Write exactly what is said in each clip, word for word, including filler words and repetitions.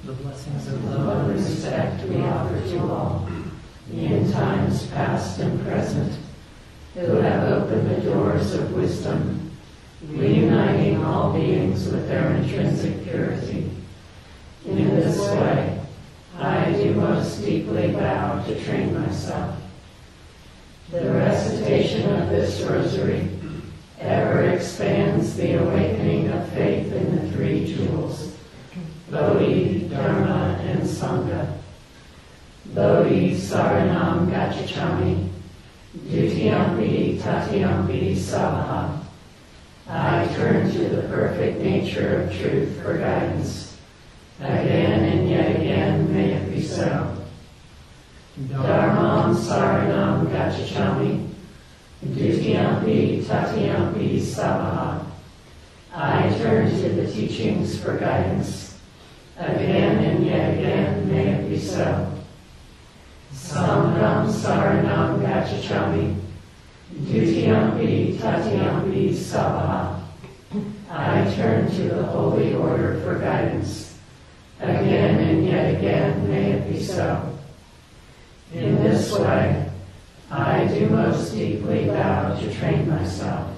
The blessings of love and respect we offer to all, in times past and present, who have opened the doors of wisdom, reuniting all beings with their intrinsic purity. In this way, I do most deeply vow to train myself. The recitation of this rosary ever expands the awakening of faith in the three jewels, Bodhi, Dharma, and Sangha. Bodhi Saranam Gacchami, Dutiyampi Tatiyampi Savaha. I turn to the perfect nature of truth for guidance. Again and yet again may it be so. Dharmam Saranam Gacchami, Dutiyampi Tatiyampi Savaha. I turn to the teachings for guidance. Again and yet again may it be so. Sangham Saranam Gacchami, Dutiyampi Tatiyampi Savaha. I turn to the holy order for guidance. Again and yet again may it be so. In this way, I do most deeply vow to train myself.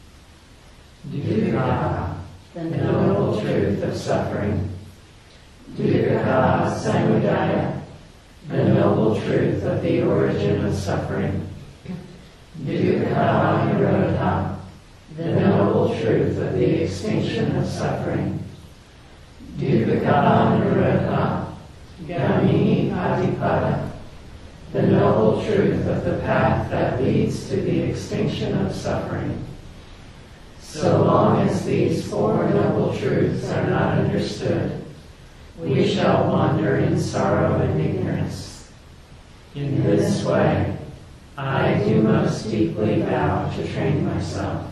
Dukkha, the noble truth of suffering. Dukkha Samudaya, the noble truth of the origin of suffering. Dukkha Nirodha, the noble truth of the extinction of suffering. Dukkha Nirodha, Gamini Patipada, the noble truth of the path that leads to the extinction of suffering. So long as these four noble truths are not understood, we shall wander in sorrow and ignorance. In this way, I do most deeply vow to train myself.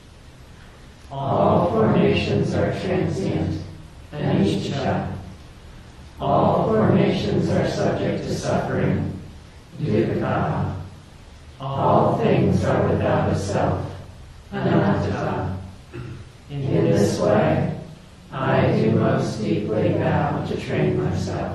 All formations are transient, anicca. All formations are subject to suffering, dukkha. All things are without a self, anatta. In this way, I do most deeply vow to train myself.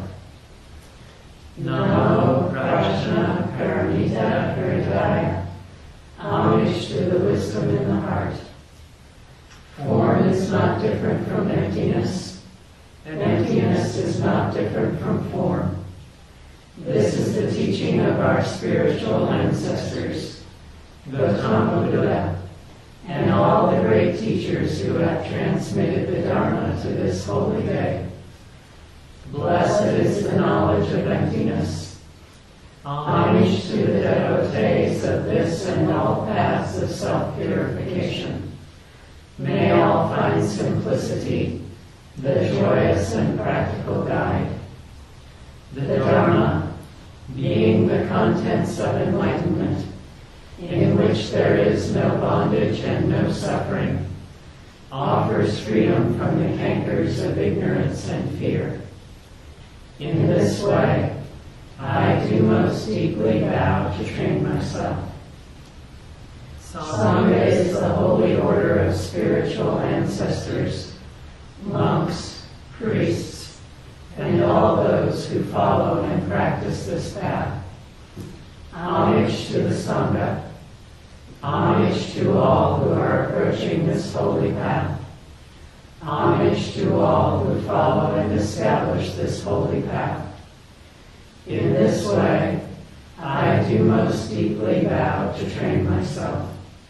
Namo Prajna Paramita Hridaya. Homage to the wisdom in the heart. Form is not different from emptiness, and emptiness is not different from form. This is the teaching of our spiritual ancestors, Gautama Buddha, and all the great teachers who have transmitted the Dharma to this holy day. Blessed is the knowledge of emptiness. Homage to the devotees of this and all paths of self-purification. May all find simplicity, the joyous and practical guide. The Dharma, being the contents of enlightenment, in which there is no bondage and no suffering, offers freedom from the cankers of ignorance and fear. In this way, I do most deeply vow to train myself. Sangha is the holy order of spiritual ancestors, monks, priests, and all those who follow and practice this path. Homage to the Sangha. Homage to all who are approaching this holy path. Homage to all who follow and establish this holy path. In this way, I do most deeply vow to train myself.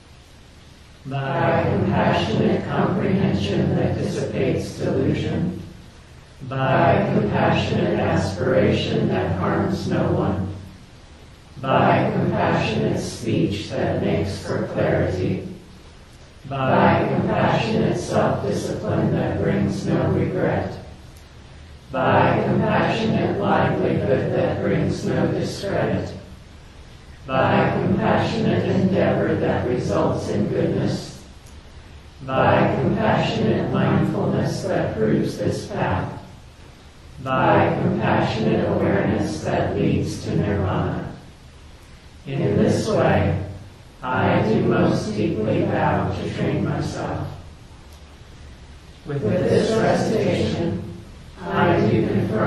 By compassionate comprehension that dissipates delusion, by compassionate aspiration that harms no one, by compassionate speech that makes for clarity, by compassionate self-discipline that brings no regret, by compassionate livelihood that brings no discredit, by compassionate endeavor that results in goodness, by compassionate mindfulness that proves this path, by compassionate awareness that leads to nirvana. In this way, I do most deeply vow to train myself. With this recitation, I do confer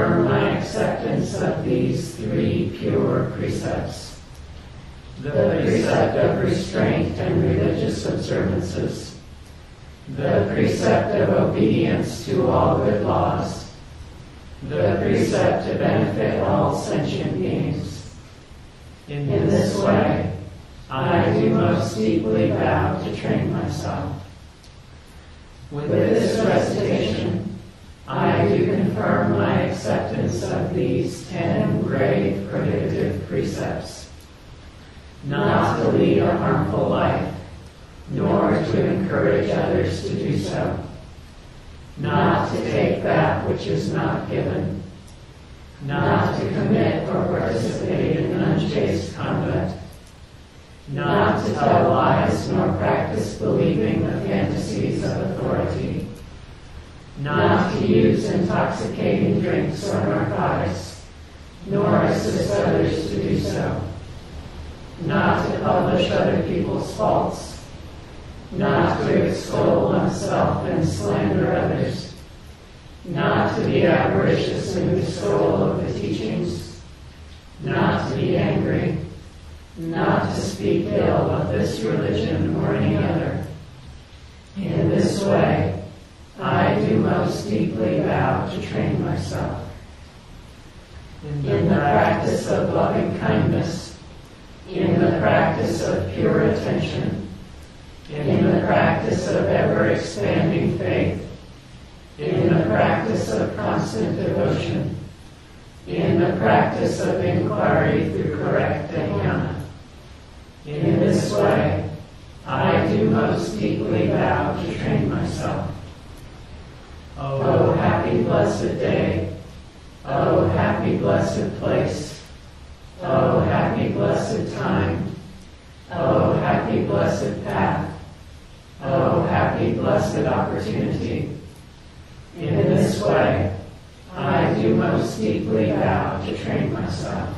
acceptance of these three pure precepts: the precept of restraint and religious observances, the precept of obedience to all good laws, the precept to benefit all sentient beings. In this way, I do most deeply vow to train myself. With this recitation, I do confirm my acceptance of these ten grave prohibitive precepts: not to lead a harmful life, nor to encourage others to do so, not to take that which is not given, not to commit or participate in unchaste conduct, not to tell lies nor practice believing the fantasies of authority, not to use intoxicating drinks or narcotics, nor assist others to do so, not to publish other people's faults, not to extol oneself and slander others, not to be avaricious in bestowal of the teachings, not to be angry, not to speak ill of this religion or any other. In this way, I do most deeply vow to train myself. In the practice of loving kindness, in the practice of pure attention, in the practice of ever-expanding faith, in the practice of constant devotion, in the practice of inquiry through correct dhyana. In this way, I do most deeply vow to train myself. O happy blessed day, O happy blessed place, O happy blessed time, O happy blessed path, O happy blessed opportunity. In this way, I do most deeply vow to train myself.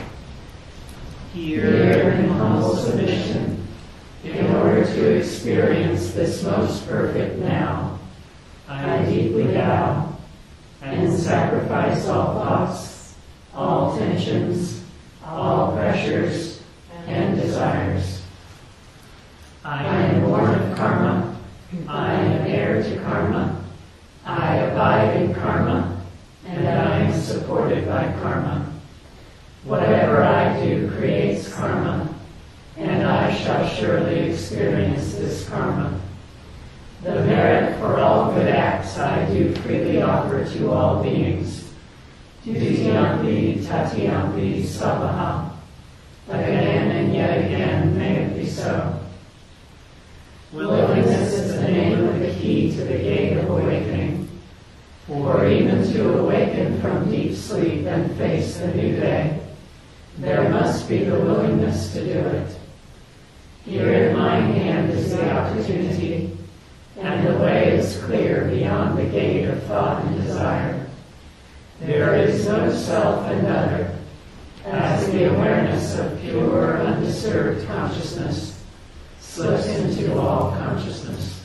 Here in humble submission, in order to experience this most perfect now, I deeply vow and sacrifice all thoughts, all tensions, all pressures and desires. I am born of karma, I am heir to karma, I abide in karma, and I am supported by karma. Whatever I do creates karma, and I shall surely experience this karma. The merit for all good acts I do freely offer to all beings. Dutiyampi tatiyampi savaha. Again and yet again may it be so. Willingness is the name of the key to the gate of awakening, for even to awaken from deep sleep and face the new day, there must be the willingness to do it. Here in my hand is the opportunity, and the way is clear beyond the gate of thought and desire. There is no self and other, as the awareness of pure, undisturbed consciousness slips into all consciousness.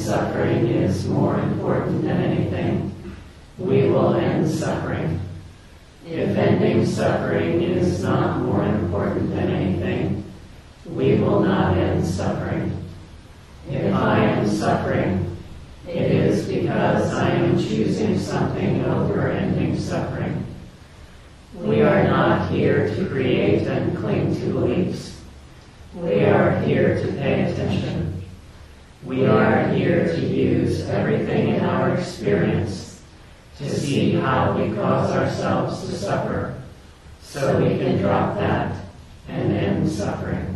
suffering is more important than anything, we will end suffering. If ending suffering is not more important than anything, we will not end suffering. If I am suffering, it is because I am choosing something over ending suffering. We are not here to create and cling to beliefs. We are here to pay attention. We are here to use everything in our experience to see how we cause ourselves to suffer, so we can drop that and end suffering.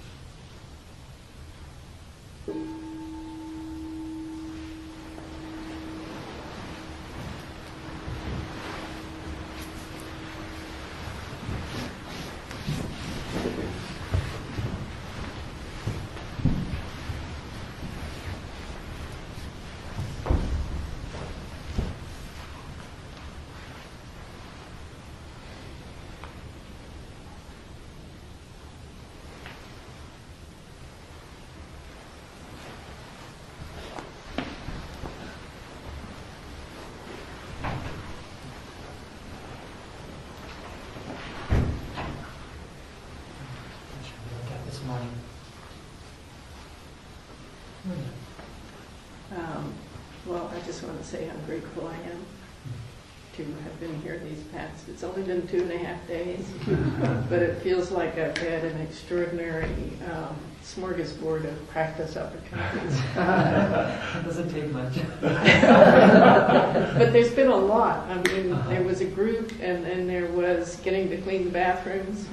Um, well, I just want to say how grateful I am to have been here these past, it's only been two and a half days, but it feels like I've had an extraordinary um, smorgasbord of practice opportunities. It doesn't take much. But there's been a lot. I mean, uh-huh. There was a group, and then there was getting to clean the bathrooms,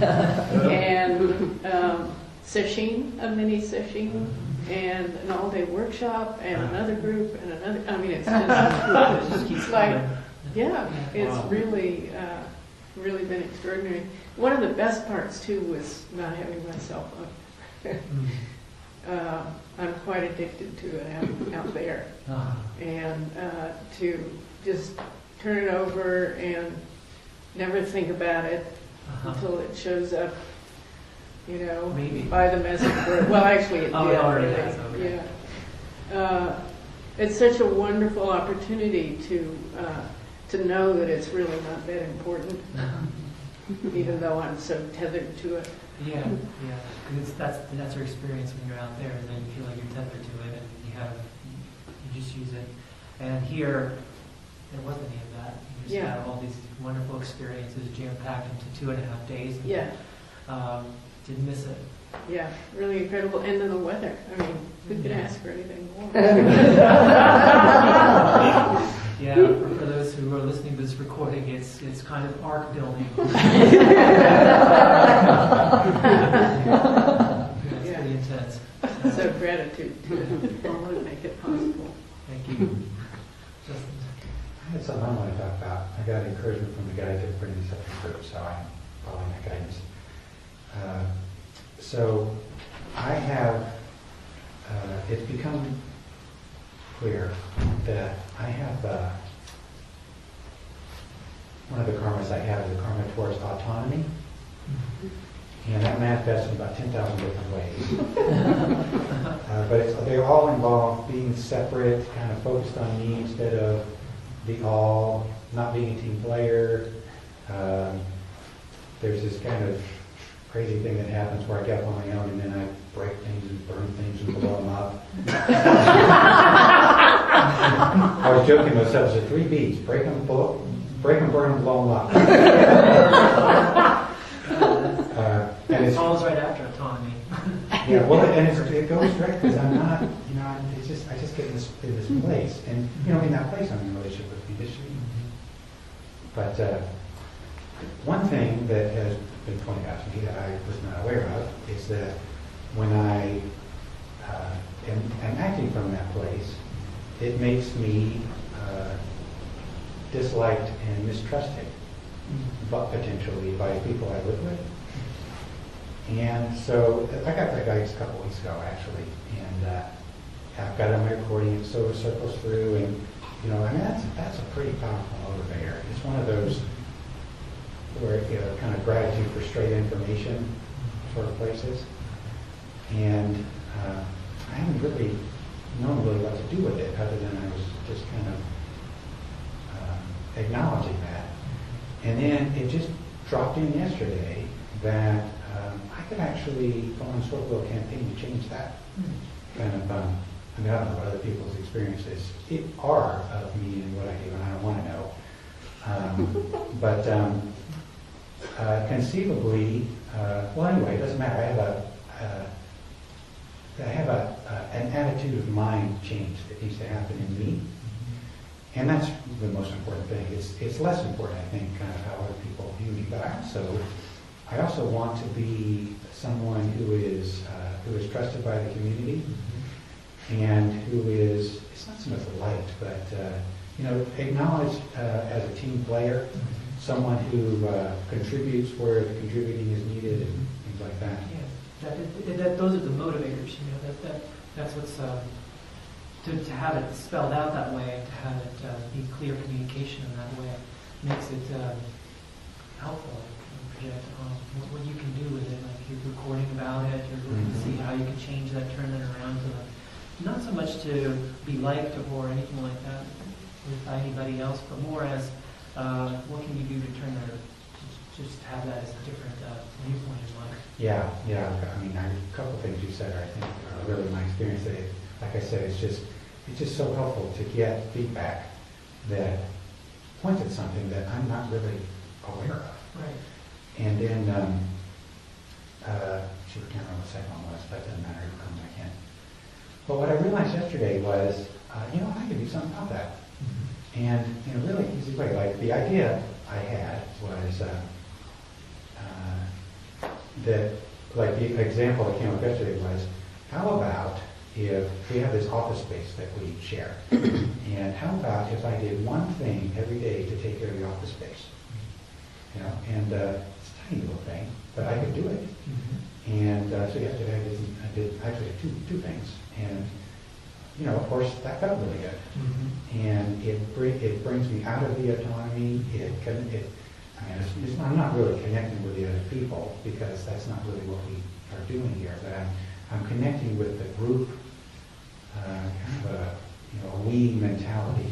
and um, sesshin, a mini sesshin, and an all-day workshop, and another group, and another. I mean, it's just, it just keeps like, coming. yeah, it's Wow. really, uh, really been extraordinary. One of the best parts too was not having my cell phone. Mm. uh, I'm quite addicted to it out, out there, Ah. and uh, to just turn it over and never think about it Uh-huh. until it shows up. You know, Maybe. by the message board. Well, actually, it Oh, did. it already really. has, okay. Yeah. Uh, it's such a wonderful opportunity to uh, to know that it's really not that important, even though I'm so tethered to it. Yeah, yeah. Because that's that's our experience when you're out there, and then you feel like you're tethered to it, and you have you just use it. And here, there wasn't any of that. You just Yeah. have all these wonderful experiences jam packed into two and a half days. Yeah, Um, didn't miss it. yeah, really incredible. And then the weather. I mean, who could Yeah. ask for anything more? Yeah, for, for those who are listening to this recording, it's it's kind of arc building. It's Yeah. pretty intense. So gratitude to all who make it possible. Thank you. Justin. I had something I want to talk about. I got encouragement from the guy to bring this up in group, so I'm following that guidance. Uh, so I have, uh, it's become clear that I have, uh, one of the karmas I have is a karma towards autonomy. And that manifests in about ten thousand different ways. uh, but it's, they all involve being separate, kind of focused on me instead of the all, not being a team player. Um, there's this kind of crazy thing that happens where I get up on my own and then I break things and burn things and blow them up. I was joking with myself, it's three B's, break them, blow, break them, burn them, blow them up. uh, and It it's, falls right after autonomy. yeah, well, and it's, it goes direct because I'm not, you know, I'm- it's just, I just get in this, in this place. And, you know, in that place I'm in a relationship with conditioning. But uh, one thing that has been pointed out to me that I was not aware of is that when I uh, am, am acting from that place, it makes me uh, disliked and mistrusted, but potentially by people I live with. And so I got that guy a couple weeks ago, actually, and uh, I've got it on my recording, and so it circles through, and you know, I mean, that's that's a pretty powerful motivator. It's one of those where, you know, kind of gratitude for straight information sort of places. And uh, I haven't really known really what to do with it, other than I was just kind of um, acknowledging that. And then it just dropped in yesterday that um, I could actually go on a short little campaign to change that. Kind of, um, I mean, I don't know what other people's experiences it are of me and what I do, and I don't want to know. Um, but um, uh, conceivably, uh, well, anyway, it doesn't matter. I have a, uh, I have a, uh, an attitude of mind change that needs to happen in me, and that's the most important thing. It's it's less important, I think, kind of how other people view me. But I also, I also want to be someone who is uh, who is trusted by the community, and who is, it's not so much liked, but uh, you know, acknowledged uh, as a team player, someone who uh, contributes where the contributing is needed, and things like that. Yeah, that, that, that those are the motivators. You know, that, that that's what's um, to to have it spelled out that way, to have it uh, be clear communication in that way, makes it um, helpful. Like, project um, what, what you can do with it. Like you're recording about it, you're looking to see how you can change that, turn that around to the, not so much to be liked or anything like that with by anybody else, but more as uh, what can you do to turn that, just have that as a different uh, viewpoint in life. Yeah, yeah. I mean, I, a couple of things you said are, I think, are really my experience. That, it, like I said, it's just it's just so helpful to get feedback that points at something that I'm not really aware of. Right. And then, um, uh, shoot, I can't remember what the second one was, but it doesn't matter. It'll come when I can. But what I realized yesterday was, uh, you know, I could do something about that. Mm-hmm. And in a really easy way, like the idea I had was uh, uh, that, like the example that came up yesterday was, how about if we have this office space that we share, and how about if I did one thing every day to take care of the office space? You know, and uh, it's a tiny little thing, but I could do it. Mm-hmm. And uh, so yesterday I did, I did actually two two things, and you know, of course, that felt really good. Mm-hmm. And it bring, it brings me out of the autonomy. It can it. I mean, it's, it's, I'm not really connecting with the other people because that's not really what we are doing here. But I'm I'm connecting with the group, uh, kind of a you know a we mentality,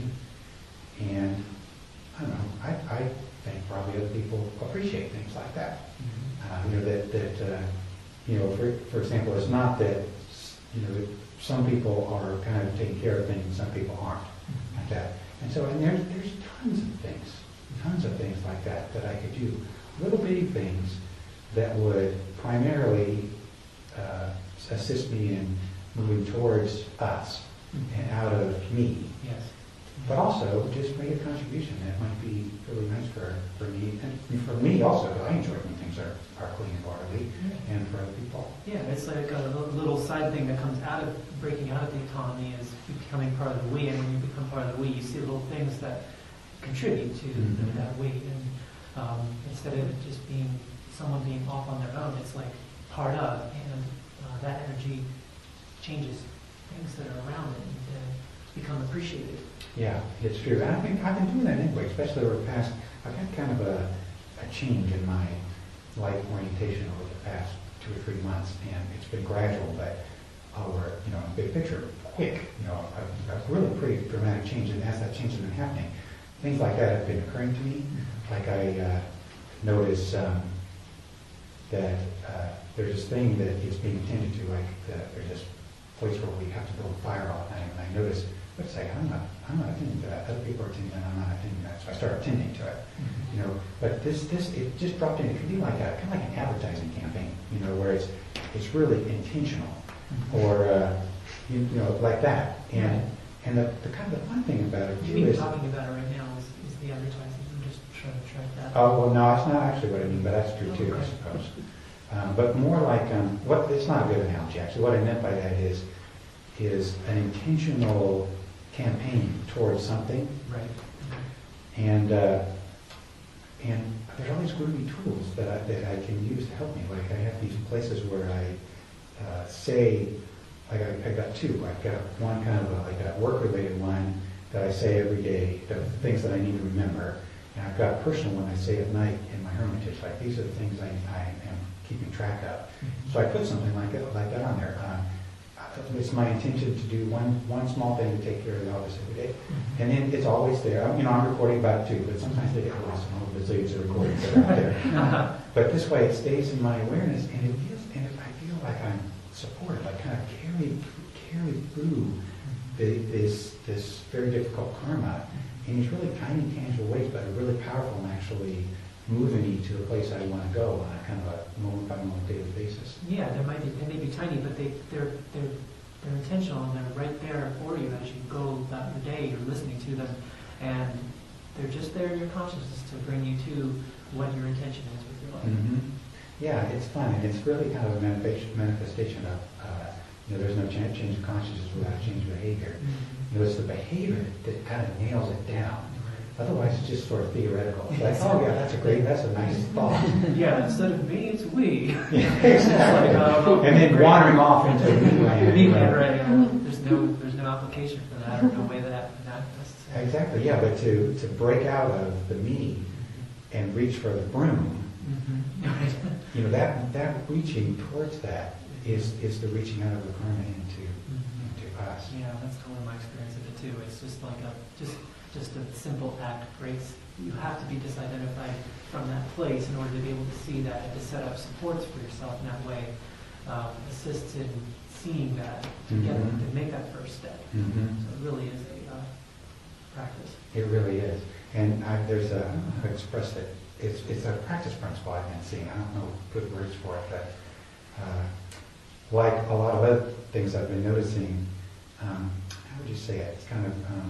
and I don't know. I I think probably other people appreciate things like that. Mm-hmm. Uh, you know that that uh, you know for for example, it's not that you know. That some people are kind of taking care of things and some people aren't, mm-hmm. like that. And so, and there's there's tons of things, tons of things like that that I could do. Little bitty things that would primarily uh, assist me in moving towards us mm-hmm. and out of me. Yes. But also just make a contribution that might be really nice for, for me and for me also, because I enjoy when things are, are clean and orderly, yeah. and for other people. Yeah, it's like a little side thing that comes out of breaking out of the autonomy is becoming part of the we, and when you become part of the we, you see little things that contribute to mm-hmm. that we, and um, instead of it just being someone being off on their own, it's like part of, and uh, that energy changes things that are around it and uh, become appreciated. Yeah, it's true. And I think I've been doing that anyway, especially over the past, I've had kind of a, a change in my life orientation over the past two or three months, and it's been gradual, but over, you know, big picture, quick, you know, a, a really pretty dramatic change, and as that change has been happening, things like that have been occurring to me. Like I uh, notice um, that uh, there's this thing that is being attended to, like the, there's this place where we have to build a fire all the time, and I notice, wait a second, I'm not, I'm not attending to that. Other people are attending to that, I'm not attending to that. So I start attending to it, mm-hmm. you know. But this, this, it just dropped in. It can be like a, kind of like an advertising campaign, you know, where it's, it's really intentional, mm-hmm. or uh, you, you know, like that. And and the, the kind of the fun thing about it too you mean is talking about it right now is, is the advertising. I'm just trying to track that. Oh well, no, it's not actually what I mean, but that's true too, I suppose. Um, but more like um, what? It's not a good analogy actually. What I meant by that is is an intentional campaign towards something, right? And uh, and there's all these groovy tools that I, that I can use to help me. Like I have these places where I uh, say, like I, I got two. I've got one kind of a, like a work-related one that I say every day, the things that I need to remember, and I've got a personal one I say at night in my hermitage. Like these are the things I, I am keeping track of. Mm-hmm. So I put something like that, like that on there. Um, it's my intention to do one, one small thing to take care of the office every day. And then it's always there. I'm- You know, I'm recording about it too, but sometimes they get lost in all the zillions of recordings that are out there. But this way it stays in my awareness, and it feels, and I feel like I'm supported, like kind of carried, carried through the, this, this very difficult karma in these really tiny, tangible ways, but are really powerful and actually moving me to the place I want to go on a kind of a moment by moment daily basis. Yeah, they might be, they may be tiny, but they, they're, they're, they're intentional and they're right there for you as you go about your day. You're listening to them, and they're just there in your consciousness to bring you to what your intention is with your life. Mm-hmm. Yeah, it's fun, and it's really kind of a manifestation, manifestation of, uh, you know, there's no change, change of consciousness without a change of behavior. Mm-hmm. You know, it's the behavior that kind of nails it down. Otherwise, it's just sort of theoretical. It's like, oh yeah, that's a great, that's a nice thought. Yeah, instead of me, it's we. Yeah, exactly. Like, uh, And then great. wandering off into me land. Me land, right? Yeah. There's no, there's no application for that, or no way that manifests. Exactly, yeah, but to, to break out of the me and reach for the broom, Mm-hmm. you know, that, that reaching towards that is, is the reaching out of the karma into, Mm-hmm. into us. Yeah, that's totally my experience of it too. It's just like a just just a simple act of grace. You have to be disidentified from that place in order to be able to see that and to set up supports for yourself in that way. Um, assists in seeing that to get Mhm. to make that first step. Mm-hmm. So it really is a uh, practice. It really is. And I, there's a, I've expressed it, it's, it's a practice principle I've been seeing. I don't know good words for it, but uh, like a lot of other things I've been noticing, um, how would you say it? It's kind of, um,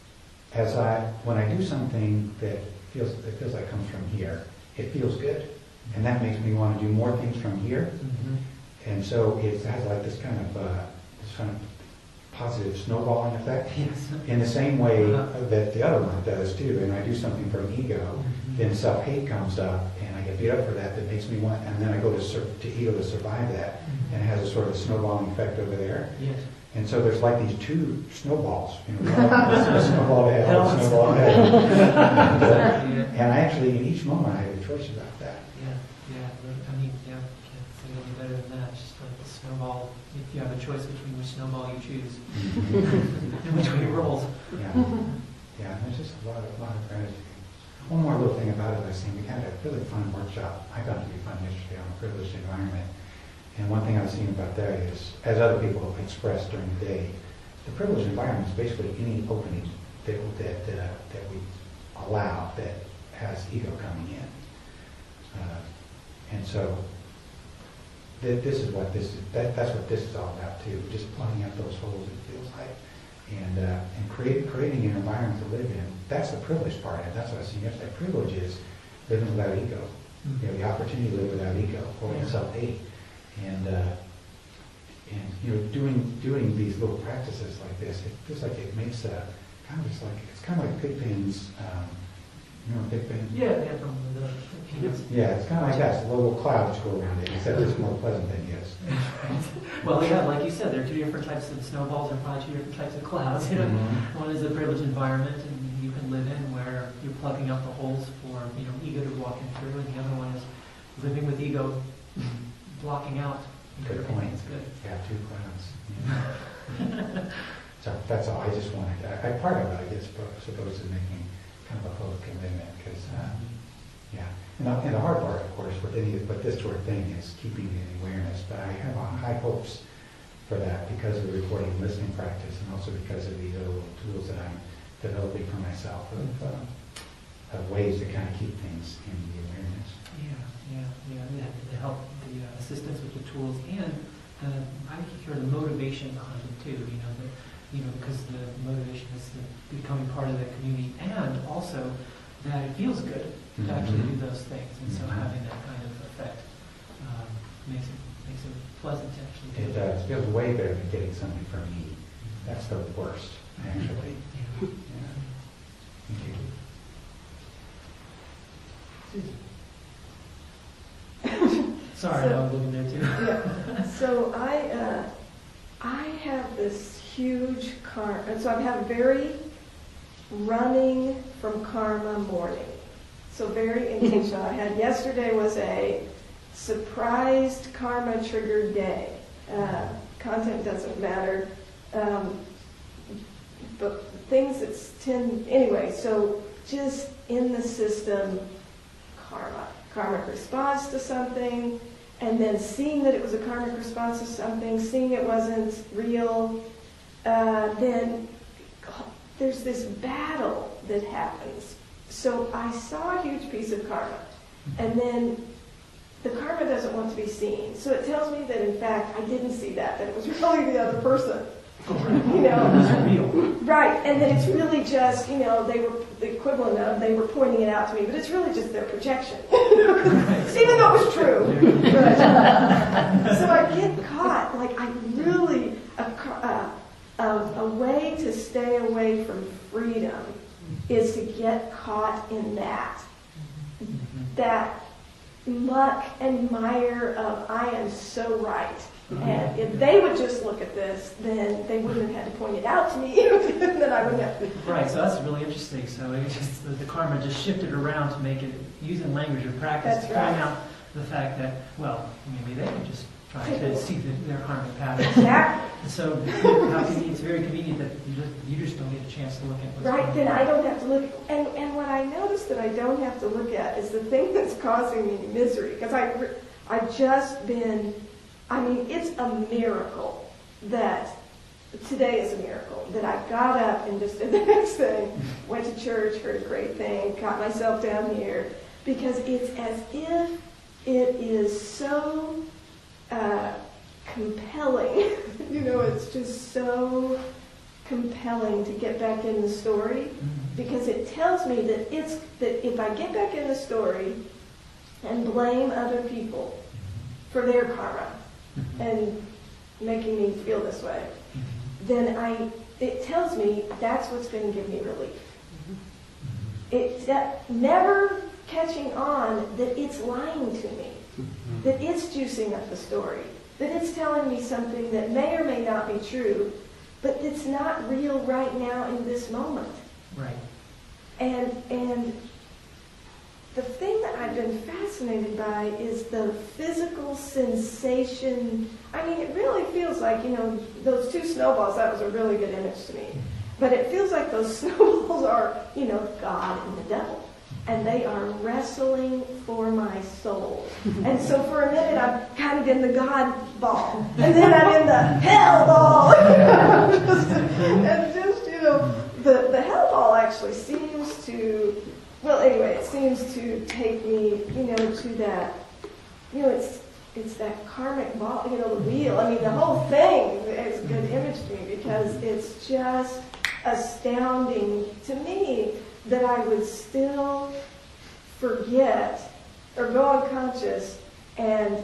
as I, when I do something that feels, it feels like comes from here, it feels good. And that makes me want to do more things from here. Mm-hmm. And so it has like this kind of, uh, this kind of positive snowballing effect. Yes. In the same way Uh-huh. that the other one does too. And I do something from ego, Mhm. then self-hate comes up, and I get beat up for that. That makes me want, and then I go to sur- to ego to survive that, Mhm. and it has a sort of snowballing effect over there. Yes. And so there's like these two snowballs, you know, a snowball to hell, a Hell. snowball to heaven. and, uh, Yeah. and I actually, in each moment, I have a choice about that. Yeah, yeah. I mean, yeah, can't say any better than that. It's just like the snowball. If you have a choice between which snowball you choose, and which way it rolls. Yeah, yeah. And there's just a lot of, lot of gratitude. One more little thing about it, I seen we had a really fun workshop. I got to be fun yesterday on a privileged environment. And one thing I've seen about that is, as other people have expressed during the day, the privileged environment is basically any opening that that uh, that we allow that has ego coming in. Uh, and so th- this is what this is. That, that's what this is all about too. Just plugging up those holes. It feels like, and uh, and create, creating an environment to live in. That's the privileged part. And that's what I see yesterday. Privilege is living without ego. You know, the opportunity to live without ego or Yeah. self-hate. And uh, and you know, doing doing these little practices like this, it feels like it makes a kind of just like it's kind of like Pigpen's. Um, you know, Pigpen. Yeah, yeah, from the peanuts. Yeah, it's kind of like that. It's little clouds go around it, except it's more pleasant than it is. Well, yeah, like you said, there are two different types of snowballs and probably two different types of clouds. You know, Mhm. one is a privileged environment, and you can live in where you're plugging up the holes for you know ego to walk in through, and the other one is living with ego blocking out. Good everything point. that's good. Yeah, two clouds. Yeah. So that's all. I just wanted. I, I part of it, I guess, suppose, is making kind of a public commitment because, uh, yeah. And the, and the hard part, of course, with any with this sort of thing is keeping the awareness. But I have uh, high hopes for that because of the recording and listening practice, and also because of these other little tools that I'm developing for myself of, uh, of ways to kind of keep things in the awareness. Yeah, yeah, yeah. The, the help, the uh, assistance with the tools, and uh, I hear the motivation behind it too. You know, the, you know, because the motivation is the becoming part of the community, and also that it feels good to actually Mhm. do those things, and so Mhm. having that kind of effect um, makes it makes it pleasant to actually do It does. It feels way better than getting something from me. That's the worst, actually. Yeah. Yeah. Thank you. Sorry, I was looking there too. Yeah. So I, uh, I have this huge karma, and so I have a very running from karma morning. So very intentional. I had yesterday was a surprised karma triggered day. Uh, content doesn't matter. Um, but things that's tend, anyway, so just in the system, karma. Karmic response to something, and then seeing that it was a karmic response to something, seeing it wasn't real, uh, then there's this battle that happens. So I saw a huge piece of karma, and then the karma doesn't want to be seen. So it tells me that, in fact, I didn't see that, that it was really the other person. You know, real. Right, and then it's really just, you know, they were the equivalent of, they were pointing it out to me, but it's really just their projection. Even though it was true. Right. So I get caught, like I really, a, a, a, a way to stay away from freedom is to get caught in that. That muck and mire of, I am so right. And if they would just look at this, then they wouldn't have had to point it out to me, and then I wouldn't have to. Right, so that's really interesting. So it just, the, the karma just shifted around to make it, using language of practice, That's to point right. out the fact that, well, maybe they can just try to see the, their karmic patterns. Exactly. And so how convenient, it's very convenient that you just, you just don't get a chance to look at what's Right, going then on. I don't have to look. And, and what I noticed that I don't have to look at is the thing that's causing me misery. Because I, I've just been... I mean, it's a miracle that, today is a miracle, that I got up and just did the next thing, went to church, heard a great thing, got myself down here, because it's as if it is so uh, compelling. You know, it's just so compelling to get back in the story, because it tells me that it's that if I get back in the story and blame other people for their karma, and making me feel this way, then I, it tells me that's what's going to give me relief. It's that never catching on that it's lying to me, that it's juicing up the story, that it's telling me something that may or may not be true, but it's not real right now in this moment. Right. And, and the thing that I've been fascinated by is the physical sensation. I mean, it really feels like, you know, those two snowballs, that was a really good image to me. But it feels like those snowballs are, you know, God and the devil. And they are wrestling for my soul. And so for a minute, I'm kind of in the God ball. And then I'm in the hell ball. just, and just, you know, the, the hell ball actually seems to... Well, anyway, it seems to take me, you know, to that, you know, it's it's that karmic ball, you know, the wheel. I mean, the whole thing is a good image to me because it's just astounding to me that I would still forget or go unconscious and,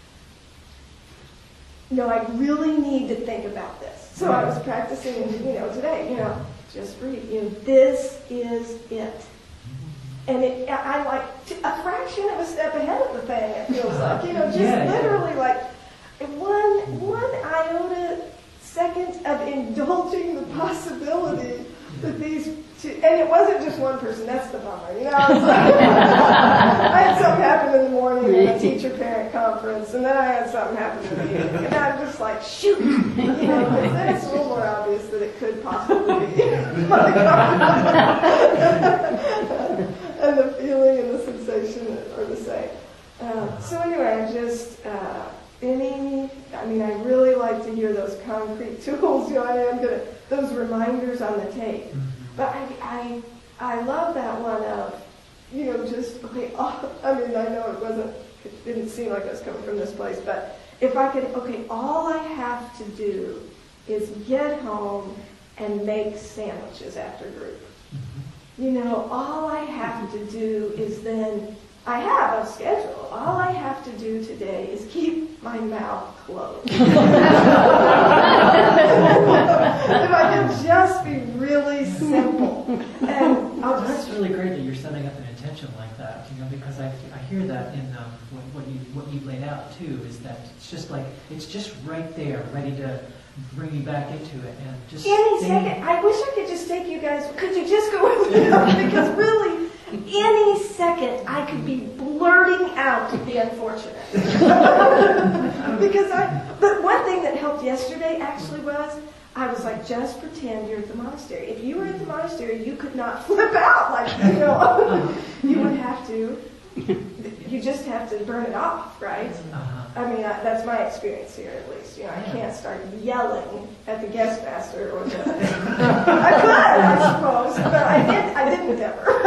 you know, I really need to think about this. So I was practicing, you know, today, you know, just read, you know, this is it. And it, I'm like a fraction of a step ahead of the thing, it feels like. You know, just Yeah, yeah. literally like one one iota second of indulging the possibility that these two, and it wasn't just one person, that's the bummer. You know, I, was like, I had something happen in the morning at a teacher-parent conference, and then I had something happen in the evening. And I'm just like, shoot! You know, 'cause then it's a little more obvious that it could possibly be. And the feeling and the sensation are the same. Uh, so anyway, I just, uh, any, I mean, I really like to hear those concrete tools. You know, I am gonna, those reminders on the tape. But I, I, I love that one of, you know, just, okay, all, I mean, I know it wasn't, it didn't seem like it was coming from this place, but if I could, okay, all I have to do is get home and make sandwiches after group. You know, all I have to do is then, I have a schedule. All I have to do today is keep my mouth closed. If I can just be really simple. And I'll Well, just, that's really great that you're setting up an intention like that, you know, because I, I hear that in um, what, what you what you've laid out too, is that it's just like it's just right there, ready to bring you back into it, and just any stay- second, I wish I could just take you guys, could you just go with me? Because really, any second I could be blurting out the unfortunate. Because I, but one thing that helped yesterday actually was, I was like, just pretend you're at the monastery. If you were at the monastery, you could not flip out, like, you know, you would have to, you just have to burn it off, right? Uh-huh. I mean, I, that's my experience here, at least. You know, I can't start yelling at the guest master or the. I could, I suppose, but I did. I didn't ever.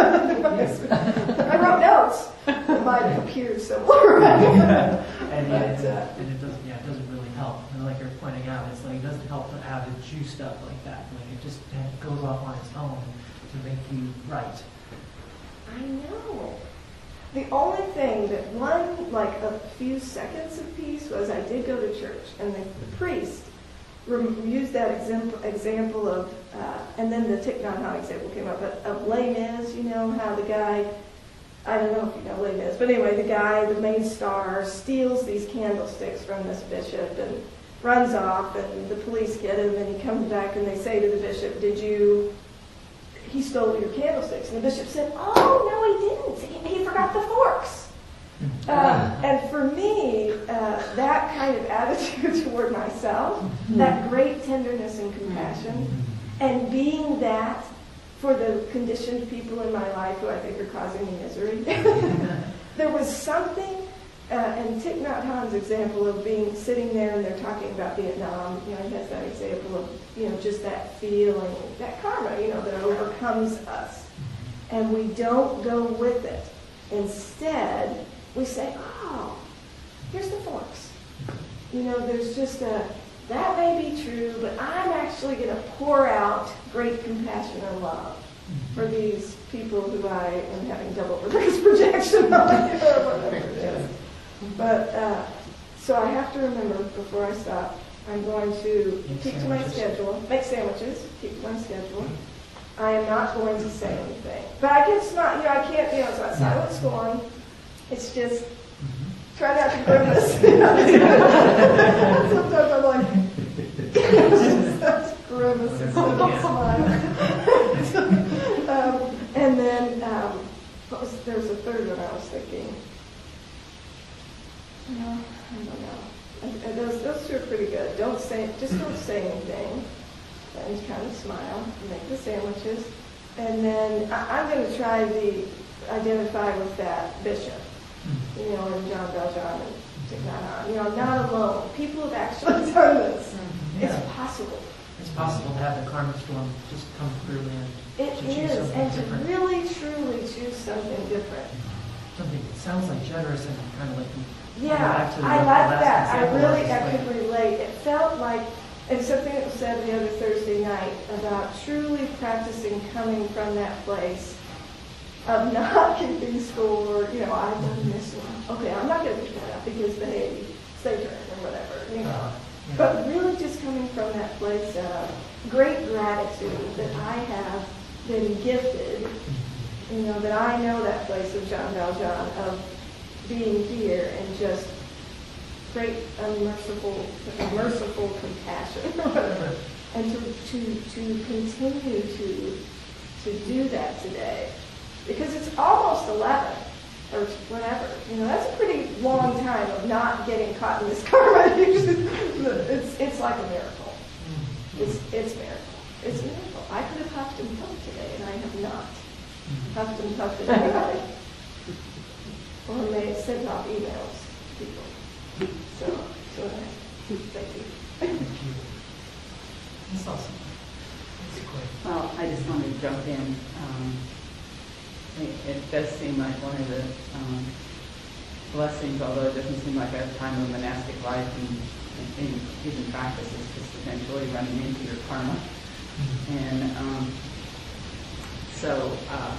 I wrote notes that might have appeared somewhere. And, But, yeah, uh, and it doesn't, yeah, it doesn't really help. And like you're pointing out, it's like it doesn't help to have it juiced up like that. Like it just it goes off on its own to make you right. I know. The only thing that one, like a few seconds of peace was I did go to church, and the, the priest rem- used that example, example of, uh, and then the Thich Nhat Hanh example came up, but of Les Mis, you know, how the guy, I don't know if you know Les Mis, but anyway, the guy, the main star, steals these candlesticks from this bishop and runs off, and the police get him, and he comes back and they say to the bishop, did you... he stole your candlesticks. And the bishop said, oh, no, he didn't. He, he forgot the forks. Uh, and for me, uh, that kind of attitude toward myself, that great tenderness and compassion, and being that for the conditioned people in my life who I think are causing me misery, there was something, uh, and Thich Nhat Hanh's example of being sitting there and they're talking about Vietnam, you know, he has that example of, you know, just that feeling, that karma, you know, that overcomes us. And we don't go with it. Instead, we say, oh, here's the forks. You know, there's just a, that may be true, but I'm actually going to pour out great compassion and love for these people who I am having double reverse projection on, or whatever it is. But, uh, so I have to remember before I stop, I'm going to Make keep to my sandwiches. schedule, make sandwiches, keep to my schedule. I am not going to say anything. But I can smile, you know, I can't, you know, it's not silent scorn. It's just, try not to grimace. Sometimes I'm like, such grimace instead of smile. um, and then, um, what was, there was a third one I was thinking. No, I don't know. And, and those, those two are pretty good. Don't say, just don't say anything. And kind of smile, make the sandwiches. And then I, I'm going to try the, identify with that bishop. You know, and John Valjean and Thich Nhat Hanh. You know, not alone. People have actually done this. Yeah. It's possible. It's possible to have the karmic storm just come through and It to choose is, something and to different. really, truly choose something different. Something that sounds like generous and kind of like Yeah, back to the I like last that. I example, really, it's I like- could relate. It felt like, and something that was said the other Thursday night about truly practicing coming from that place of not keeping score, you know, I've done this one. Okay, I'm not going to pick that up because they, they turn or whatever, you know. Uh, yeah. But really just coming from that place of great gratitude that I have been gifted, you know, that I know that place of Jean Valjean, of being here and just great unmerciful, merciful compassion or whatever. And to, to, to continue to, to do that today. Because it's almost eleven or whatever. You know, that's a pretty long time of not getting caught in this karma. it's, it's like a miracle. It's, it's a miracle. It's a miracle. I could have huffed and puffed today, and I have not huffed and puffed at anybody. Or made sent off emails to people. So, so nice. Thank you. Thank you. That's awesome. That's great. Well, I just wanted to jump in. Um, it, it does seem like one of the um, blessings, although it doesn't seem like a time of monastic life and, and, and even practice, is just eventually running into your karma. And um, so uh,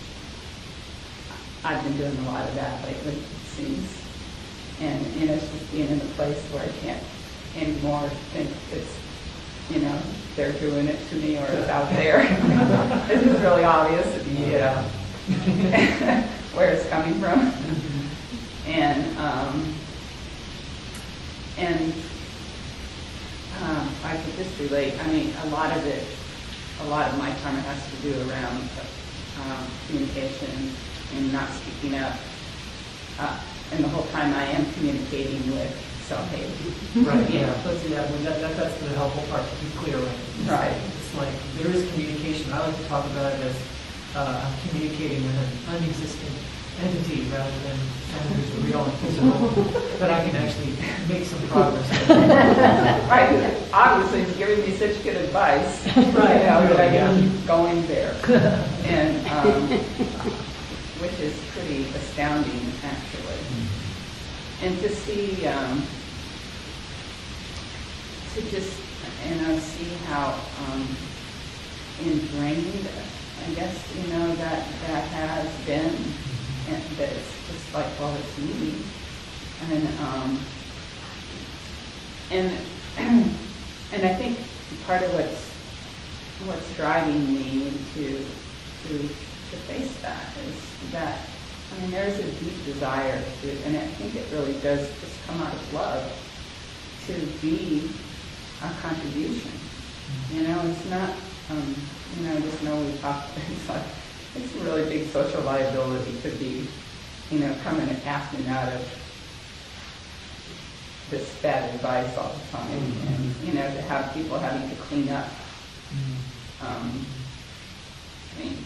I've been doing a lot of that lately, it seems. And, you know, it's just being in a place where I can't anymore think it's, you know, they're doing it to me or it's out there. This is really obvious, you know, where it's coming from. And, um, and um, I could just relate. I mean, a lot of it, a lot of my karma has to do around um, communication and not speaking up. Uh, and the whole time I am communicating with self-hate. Right, yeah, that's, yeah, well, that, that, that's the helpful part, to be clear, right? It's Right. like- It's like, there is communication, I like to talk about it as, uh, I'm communicating with an unexistent entity rather than someone who's real and physical, that I can actually make some progress with. Right, obviously, you're giving me such good advice. Right, You know, that I yeah. can keep going there. And, um, which is pretty astounding, actually. And to see, um, to just, you know, see how um, ingrained, I guess, you know, that, that has been, and that it's just like, well, it's me. And, um, and, and I think part of what's, what's driving me to, to, to face that is that, I mean, there's a deep desire to, and I think it really does just come out of love, to be a contribution. You know, it's not, um, you know, I just know we talk, it's like, it's a really big social liability to be, you know, coming and acting out of this bad advice all the time, and, you know, to have people having to clean up. Um, I mean,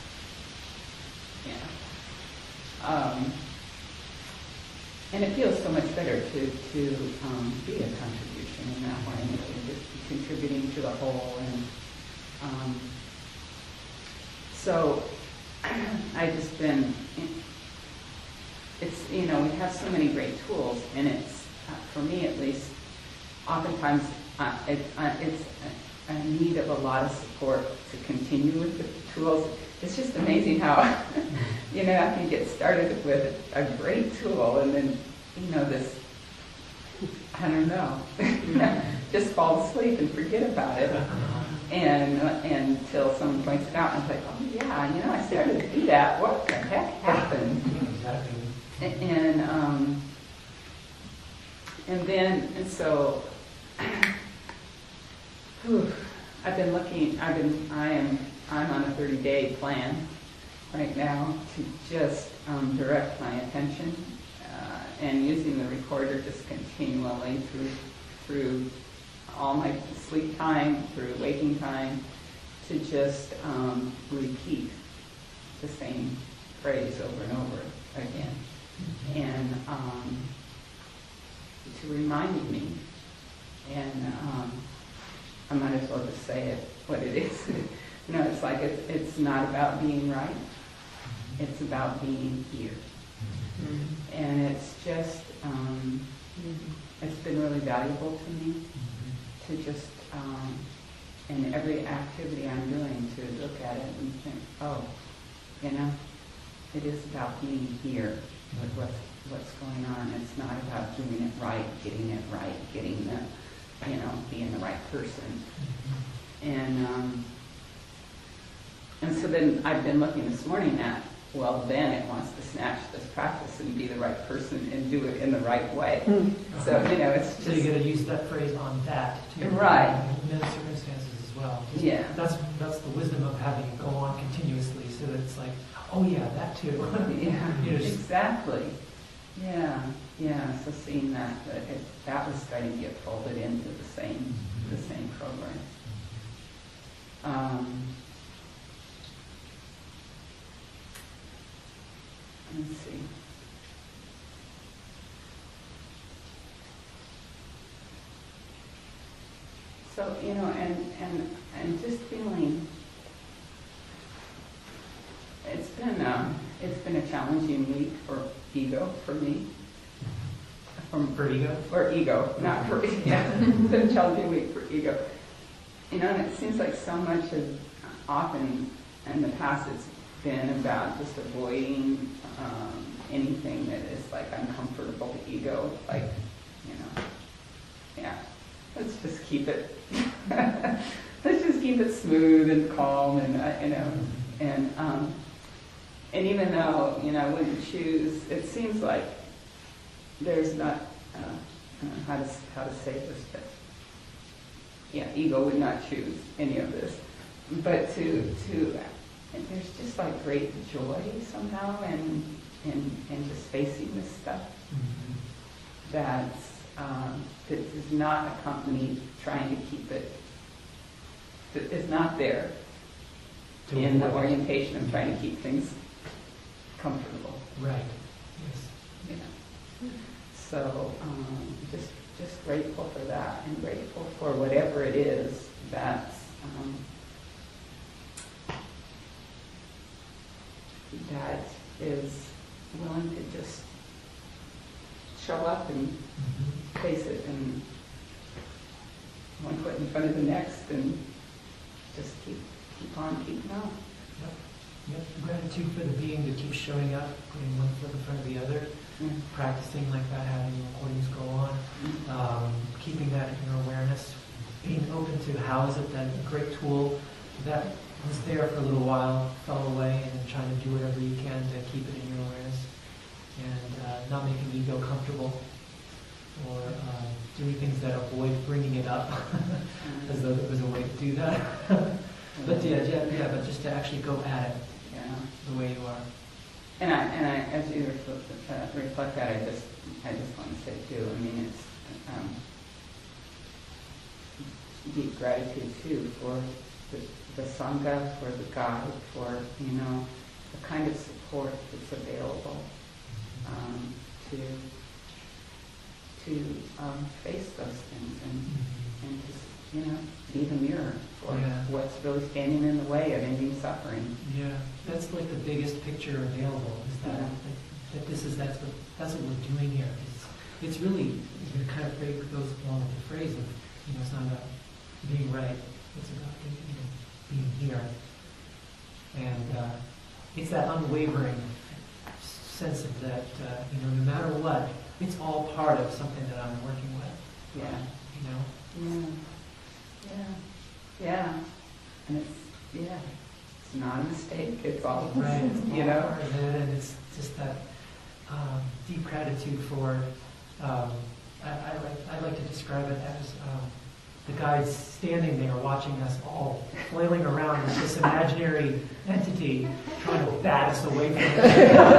yeah. Um, and it feels so much better to, to um, be a contribution in that way, and just be contributing to the whole. And um, so I've just been, it's, you know, we have so many great tools, and it's, uh, for me at least, oftentimes uh, it, uh, it's a, a need of a lot of support to continue with the tools. It's just amazing how, you know, I can get started with a great tool and then, you know, this, I don't know, just fall asleep and forget about it. And uh, until someone points it out, and I'm like, oh yeah, you know, I started to do that. What the heck happened? Exactly. And um, and then and so whew, I've been looking. I've been. I am. I'm on a thirty-day plan right now to just um, direct my attention uh, and using the recorder just continually through through all my sleep time, through waking time, to just um, repeat the same phrase over and over again, and um, to remind me. And um, I might as well just say it what it is. You know, it's like it, it's not about being right. It's about being here. Mm-hmm. And it's just, um, mm-hmm. it's been really valuable to me mm-hmm. to just, um, in every activity I'm doing, to look at it and think, oh, you know, it is about being here with what's, what's going on. It's not about doing it right, getting it right, getting the, you know, being the right person. Mm-hmm. And, um, And so then I've been looking this morning at, well, then it wants to snatch this practice and be the right person and do it in the right way. Mm. So, you know, it's just... So you got to use that phrase on that, too. Right. In those circumstances as well. Just yeah. That's that's the wisdom of having it go on continuously, so that it's like, oh yeah, that too. Yeah, you know, just, exactly. Yeah, yeah. So seeing that, that, it, that was starting to get folded into the same, the same program. Um, Let's see. So, you know, and, and, and just feeling, it's been, um, it's been a challenging week for ego, for me. From for ego? For ego, not for, yeah. It's been a challenging week for ego. You know, and it seems like so much has often in the past it's been about just avoiding um, anything that is like uncomfortable to ego, like, you know, yeah, let's just keep it, let's just keep it smooth and calm and, uh, you know, and, um, and even though, you know, I wouldn't choose, it seems like there's not, uh, I don't know how to, how to say this, but yeah, ego would not choose any of this, but to, to, and there's just like great joy somehow in, in, in just facing this stuff. Mm-hmm. That's, um, that is not accompanied trying to keep it, that is not there To in the avoid- orientation of trying to keep things comfortable. Right. Yes. You know. So um, just just grateful for that, and grateful for whatever it is that's um, that is willing to just show up and Mhm. face it, and one foot in front of the next, and just keep keep on keeping on. Yep. Yep. Gratitude for the being that keeps showing up, putting one foot in front of the other, Mm. practicing like that, having recordings go on, um, keeping that in your awareness, being open to how is it that a great tool that was there for a little while fell away, and then trying to do whatever you can to keep it in your awareness, and uh, not making ego comfortable, or uh, doing things that avoid bringing it up, as though there was a way to do that. But yeah, yeah, yeah, but just to actually go at it Yeah. the way you are. And I, and I, as you reflect, uh, reflect that, I just, I just want to say too, I mean, it's um, deep gratitude too for the, the Sangha, for the guide, for, you know, the kind of support that's available um, to, to um, face those things, and, and just, you know, be the mirror for Yeah. what's really standing in the way of ending suffering. Yeah, that's like the biggest picture available, is that, Yeah. that, that this is, that's what, that's what we're doing here. It's, it's really, it kind of phrase goes along with the phrase of, you know, it's not about being right, it's about, you know, being here. And uh, it's that unwavering sense of that, uh, you know, no matter what, it's all part of something that I'm working with, Yeah. you know? Yeah. Yeah. Yeah. And it's, yeah, it's not a mistake. It's all, Right, it's you all know? part of it, and it's just that um, deep gratitude for, um, I, I, like, I like to describe it as um, the guides standing there watching us all flailing around with this imaginary entity trying to bat us away from it.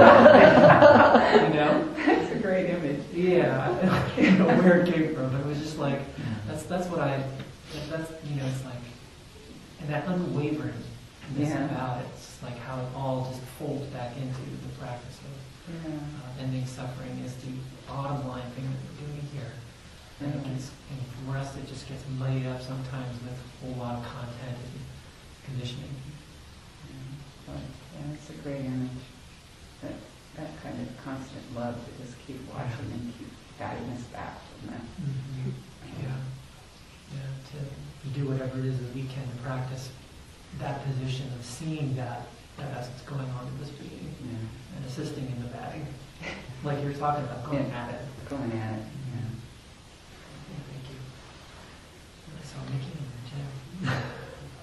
You know? It's a great image. Yeah, I don't know where it came from, but it was just like, that's that's what I, that's, you know, it's like, and that unwaveringness Yeah. about it, it's like how it all just folds back into the practice of Yeah. uh, ending suffering is the bottom line thing that we're doing here. And, it gets, and for us, it just gets muddied up sometimes with a whole lot of content and conditioning. Yeah. But, yeah, it's a great image. That, that kind of constant love to just keep watching and keep guiding us back from that. Yeah, yeah. To, to do whatever it is that we can to practice that position of seeing that, that as it's going on in this being, Yeah. and assisting in the batting, like you were talking about, going Yeah. at it. Going at it. Yeah. Yeah, thank you. I saw Mickey in there too.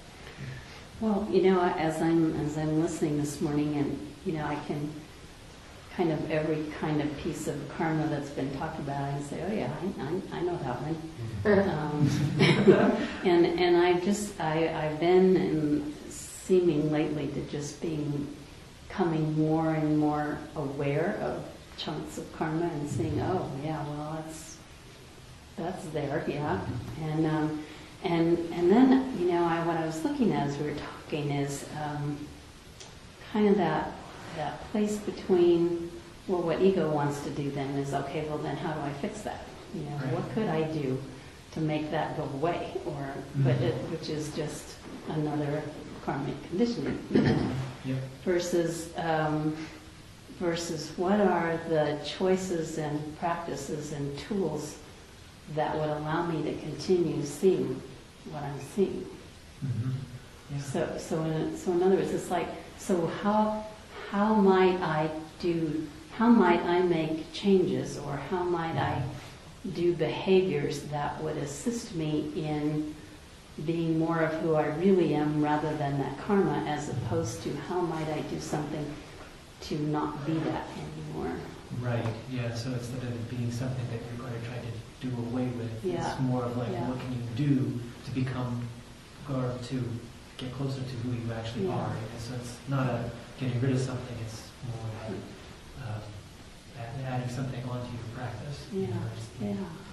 Well, you know, as I'm as I'm listening this morning, and you know, I can kind of every kind of piece of karma that's been talked about, I can say, oh yeah, I, I, I know that one. um, and and I just I I've been in seeming lately to just being coming more and more aware of chunks of karma and seeing, oh yeah, well that's that's there, yeah, and. Um, And and then, you know, I, what I was looking at as we were talking is um, kind of that that place between, well, what ego wants to do then is, okay, well then how do I fix that? You know, Right. what could I do to make that go away? Or, but it, which is just another karmic conditioning. You know? Yep. Versus um, versus what are the choices and practices and tools that would allow me to continue seeing what I'm seeing. Mm-hmm. Yeah. So, so in, so in other words, it's like, so how how might I do? How might I make changes, or how might I do behaviors that would assist me in being more of who I really am, rather than that karma, as opposed to how might I do something to not be that anymore? Right, yeah, so instead of it being something that you're going to try to do away with, Yeah. it's more of like, Yeah. what can you do to become, or to get closer to who you actually Yeah. are. And so it's not a getting rid of something, it's more like um, add- adding something onto your practice. you Yeah, know, just- yeah.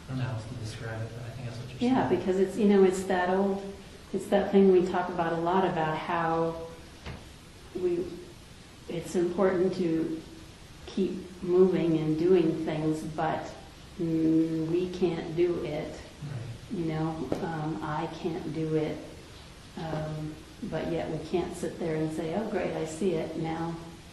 I don't know how else to describe it, but I think that's what you're Yeah, saying. because it's, you know, it's that old, it's that thing we talk about a lot about how we, it's important to keep moving and doing things, but mm, we can't do it. Right. You know, um, I can't do it, um, but yet we can't sit there and say, oh, great, I see it now.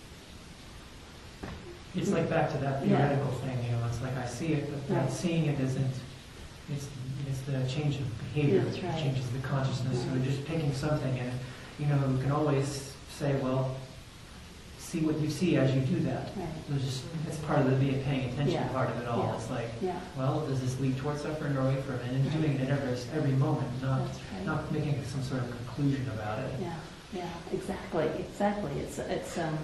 It's like back to that Yeah. theoretical thing, you know, it's like I see it, but Right. that seeing it isn't, it's, it's the change of behavior, That's right. it changes the consciousness, so just picking something, and, you know, you can always say, well, see what you see as you do that. Right. It's just, it's part of the being paying attention Yeah. part of it all. Yeah. It's like, Yeah, well, does this lead towards suffering or away from it? And doing it every, every moment, not, that's right. not making some sort of conclusion about it. Yeah, yeah, exactly, exactly. It's, it's, um,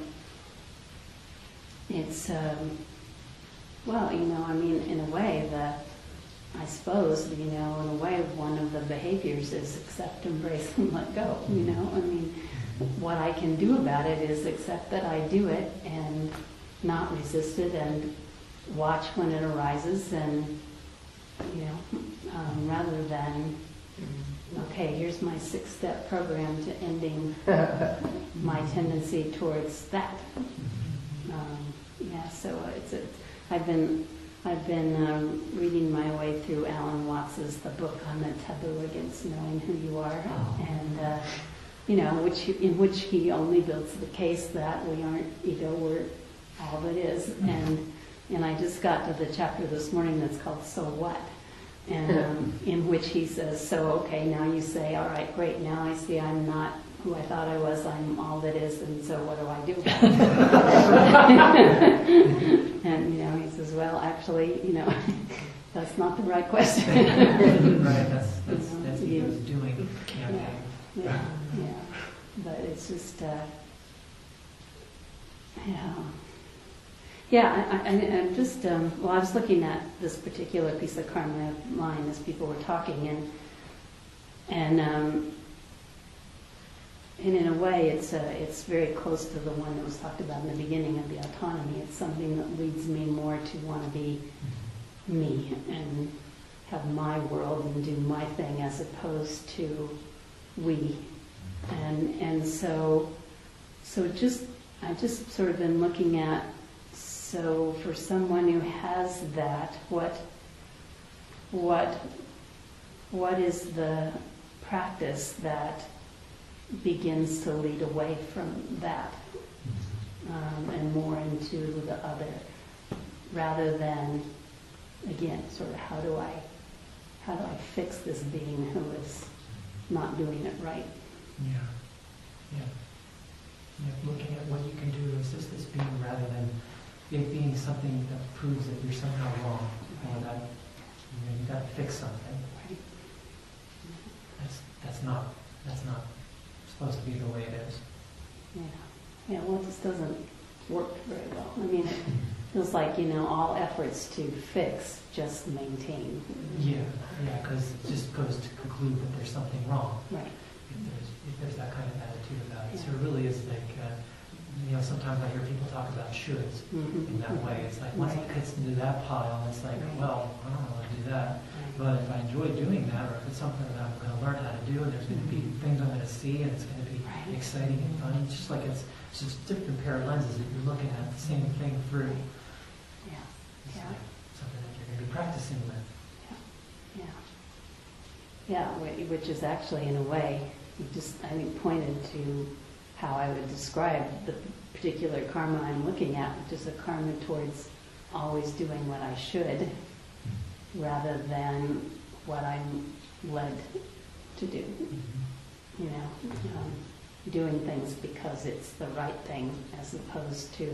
it's, um, well, you know, I mean, in a way, the, I suppose, you know, in a way, one of the behaviors is accept, embrace, and let go, you know? I mean, what I can do about it is accept that I do it and not resist it and watch when it arises and, you know, um, rather than, okay, here's my six-step program to ending my tendency towards that. Um, yeah, so it's, it's I've been I've been um, reading my way through Alan Watts's The Book on the Taboo Against Knowing Who You Are, and uh, you know, which he, in which he only builds the case that we aren't ego, we're all that is, and and I just got to the chapter this morning that's called So What? And um, in which he says, so okay, now you say, all right, great, now I see I'm not who I thought I was, I'm all that is, and so what do I do about it? And, you know, he says, well, actually, you know, that's not the right question. Right, that's, that's, You know, that's you- ego's doing campaign. Yeah, yeah, but it's just, uh, yeah. Yeah, I, I, I'm just, um, well, I was looking at this particular piece of karma of mine as people were talking, and, and, um, and in a way, it's, uh, it's very close to the one that was talked about in the beginning of the autonomy. It's something that leads me more to want to be me and have my world and do my thing as opposed to we. And, and so, so just, I've just sort of been looking at, so for someone who has that, what, what, what is the practice that begins to lead away from that um, and more into the other, rather than, again, sort of how do I, how do I fix this being who is not doing it right? Yeah, yeah. Yeah, looking at what you can do to assist this being rather than it being something that proves that you're somehow wrong, or that you know, you got to fix something. Right. That's that's not that's not supposed to be the way it is. Yeah. Yeah, well, it just doesn't work very well. I mean, it feels like, you know, all efforts to fix just maintain. Yeah, yeah, because it just goes to conclude that there's something wrong. Right. If there's if there's that kind of attitude about it, so Yeah. it really is like uh, you know sometimes I hear people talk about shoulds Mhm. in that way. It's like once it Right. gets into that pile, it's like Right. well I don't want to do that. Right. But if I enjoy doing that, or if it's something that I'm going to learn how to do, and there's going to be things I'm going to see, and it's going to be Right. exciting and fun, it's just like it's, it's just different pair of lenses that you're looking at the same thing through. Yeah. It's Yeah. like something that you're going to be practicing with. Yeah. Yeah, whi- which is actually, in a way, you just, I think, pointed to how I would describe the particular karma I'm looking at, which is a karma towards always doing what I should, rather than what I'm led to do. You know, um, doing things because it's the right thing, as opposed to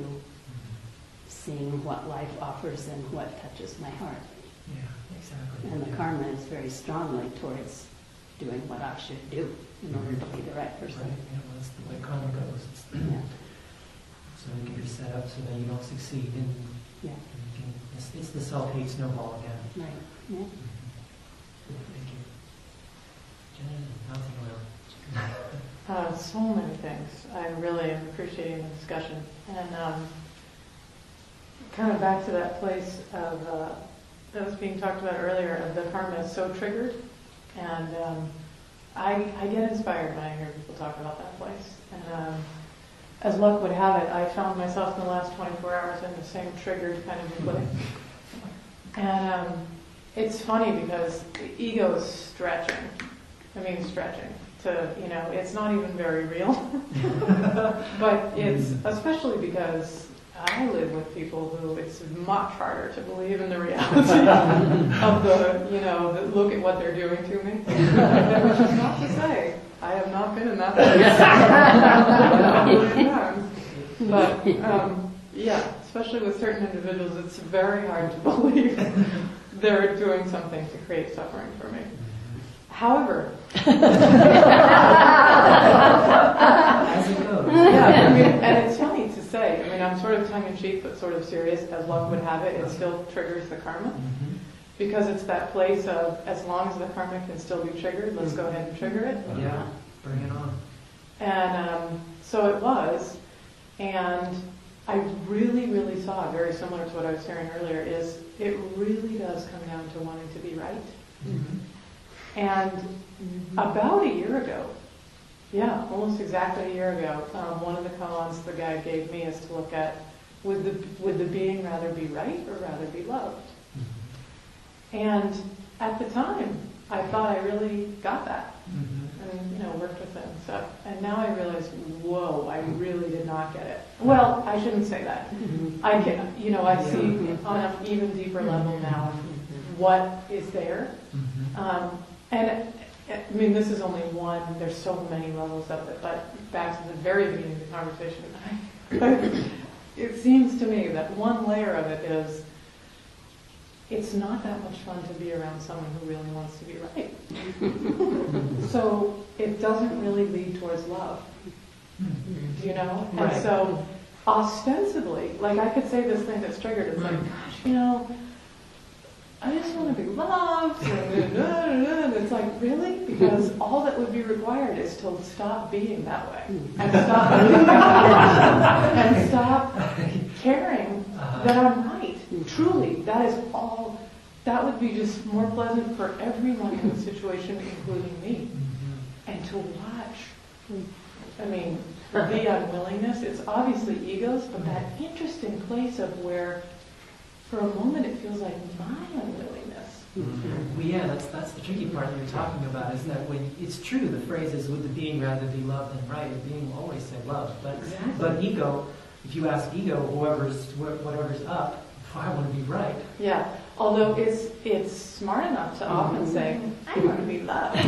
seeing what life offers and what touches my heart. Yeah, exactly. And the Yeah. karma is very strongly towards doing what I should do in order to be the right Right, person. yeah, well, that's the way karma goes. It's, Yeah, so it can be set up so that you don't succeed, and yeah, you can, it's, it's the self-hate snowball again. right, yeah. Thank you. Jen, nothing around. Uh, so many things. I really am appreciating the discussion. And um, kind of back to that place of uh, that was being talked about earlier, of the karma is so triggered, and um, I, I get inspired when I hear people talk about that place. And um, as luck would have it, I found myself in the last twenty-four hours in the same triggered kind of place. And um, it's funny because the ego is stretching. I mean, stretching to, you know, it's not even very real. But it's, especially because I live with people who it's much harder to believe in the reality of the, you know, the, look at what they're doing to me. Which is not to say, I have not been in that place. But, um, yeah, especially with certain individuals, it's very hard to believe they're doing something to create suffering for me. However, As it goes. yeah, I mean, and it's funny to say, I mean, I'm sort of tongue-in-cheek, but sort of serious, as luck would have it, it still triggers the karma. Mhm. Because it's that place of, as long as the karma can still be triggered, let's go ahead and trigger it. Yeah, bring it on. And um, so it was, and I really, really saw, very similar to what I was hearing earlier, is it really does come down to wanting to be right. Mhm. And about a year ago, yeah, almost exactly a year ago, um, one of the koans the guide gave me is to look at, would the, would the being rather be right or rather be loved? And at the time, I thought I really got that. Mhm. And, you know, worked with it and stuff. And now I realize, whoa, I really did not get it. Well, I shouldn't say that. I can, you know, I see on an even deeper level now what is there. Mhm. Um, and, I mean, this is only one, there's so many levels of it, but back to the very beginning of the conversation, it seems to me that one layer of it is, it's not that much fun to be around someone who really wants to be right. So it doesn't really lead towards love, you know? And Right. so ostensibly, like I could say this thing that's triggered, it's like, gosh, you know, I just want to be loved, and, and it's like, really? Because all that would be required is to stop being that way, and stop and stop caring that I'm right. Truly, that is all. That would be just more pleasant for everyone in the situation, including me. Mhm. And to watch, I mean, the unwillingness, it's obviously egos, but that interesting place of where, for a moment, it feels like my unwillingness. Well, yeah, that's that's the tricky part that you're talking about, is that when it's true, the phrase is, would the being rather be loved than right? The being will always say love, but Exactly. but ego, if you ask ego, whoever's wh- whatever's up, I want to be right. Yeah, although it's it's smart enough to often say, I want to be loved.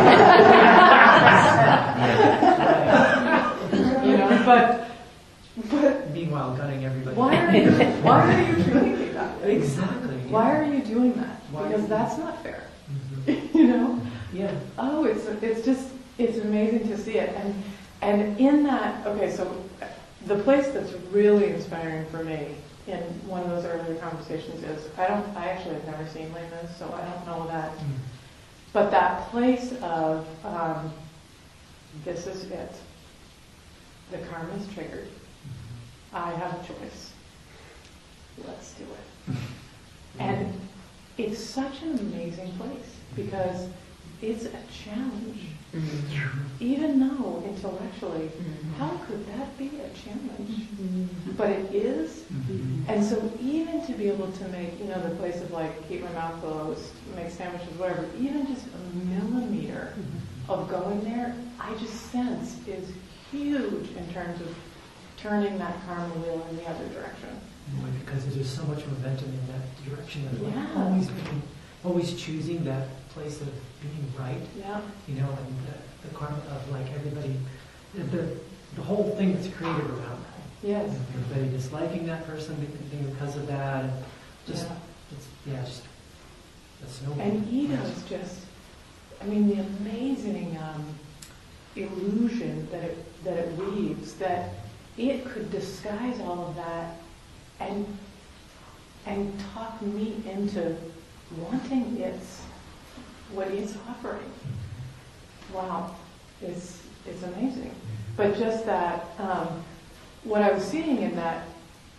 You know, but but Meanwhile, gunning everybody. why are you why are you treating me that way? Exactly. Yeah. Why are you doing that? Why- Because that's not fair. Mhm. You know? Yeah. Oh, it's it's just it's amazing to see it, and and in that, okay, so the place that's really inspiring for me in one of those earlier conversations is I don't I actually have never seen Les Mis, so I don't know that, Mm. but that place of um, this is it. The karma is triggered. I have a choice. Let's do it. And it's such an amazing place because it's a challenge. Even though intellectually, how could that be a challenge? But it is. Mhm. And so even to be able to make, you know, the place of like keep my mouth closed, make sandwiches, whatever, even just a millimeter of going there, I just sense is huge in terms of turning that karma wheel in the other direction. Boy, because there's so much momentum in that direction of like Yeah. always being, always choosing that place of being right, Yeah. you know, and the, the karma of like everybody, the, the the whole thing that's created around that. Yes. You know, everybody disliking that person because of that, and just Yeah. it's yeah, just a snowball. And ego is just, I mean, the amazing um, illusion that it that it weaves, that it could disguise all of that and and talk me into wanting its what it's offering. Wow, it's it's amazing. But just that, um, what I was seeing in that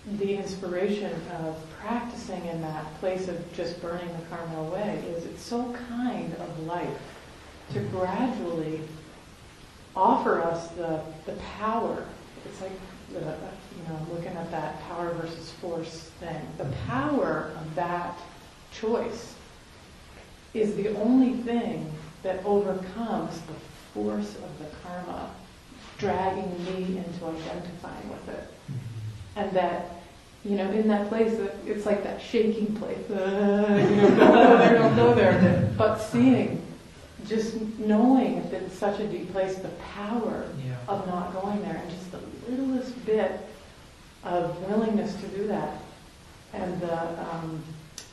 the inspiration of practicing in that place of just burning the karma away is it's so kind of life to gradually offer us the, the power. It's like, the, you know, looking at that power versus force thing. The power of that choice is the only thing that overcomes the force of the karma dragging me into identifying with it. And that, you know, in that place, it's like that shaking place. Uh, you know, don't go there, don't go there. But seeing, just knowing that it's such a deep place, the power Yeah. of not going there, and just the littlest bit of willingness to do that, and the, um,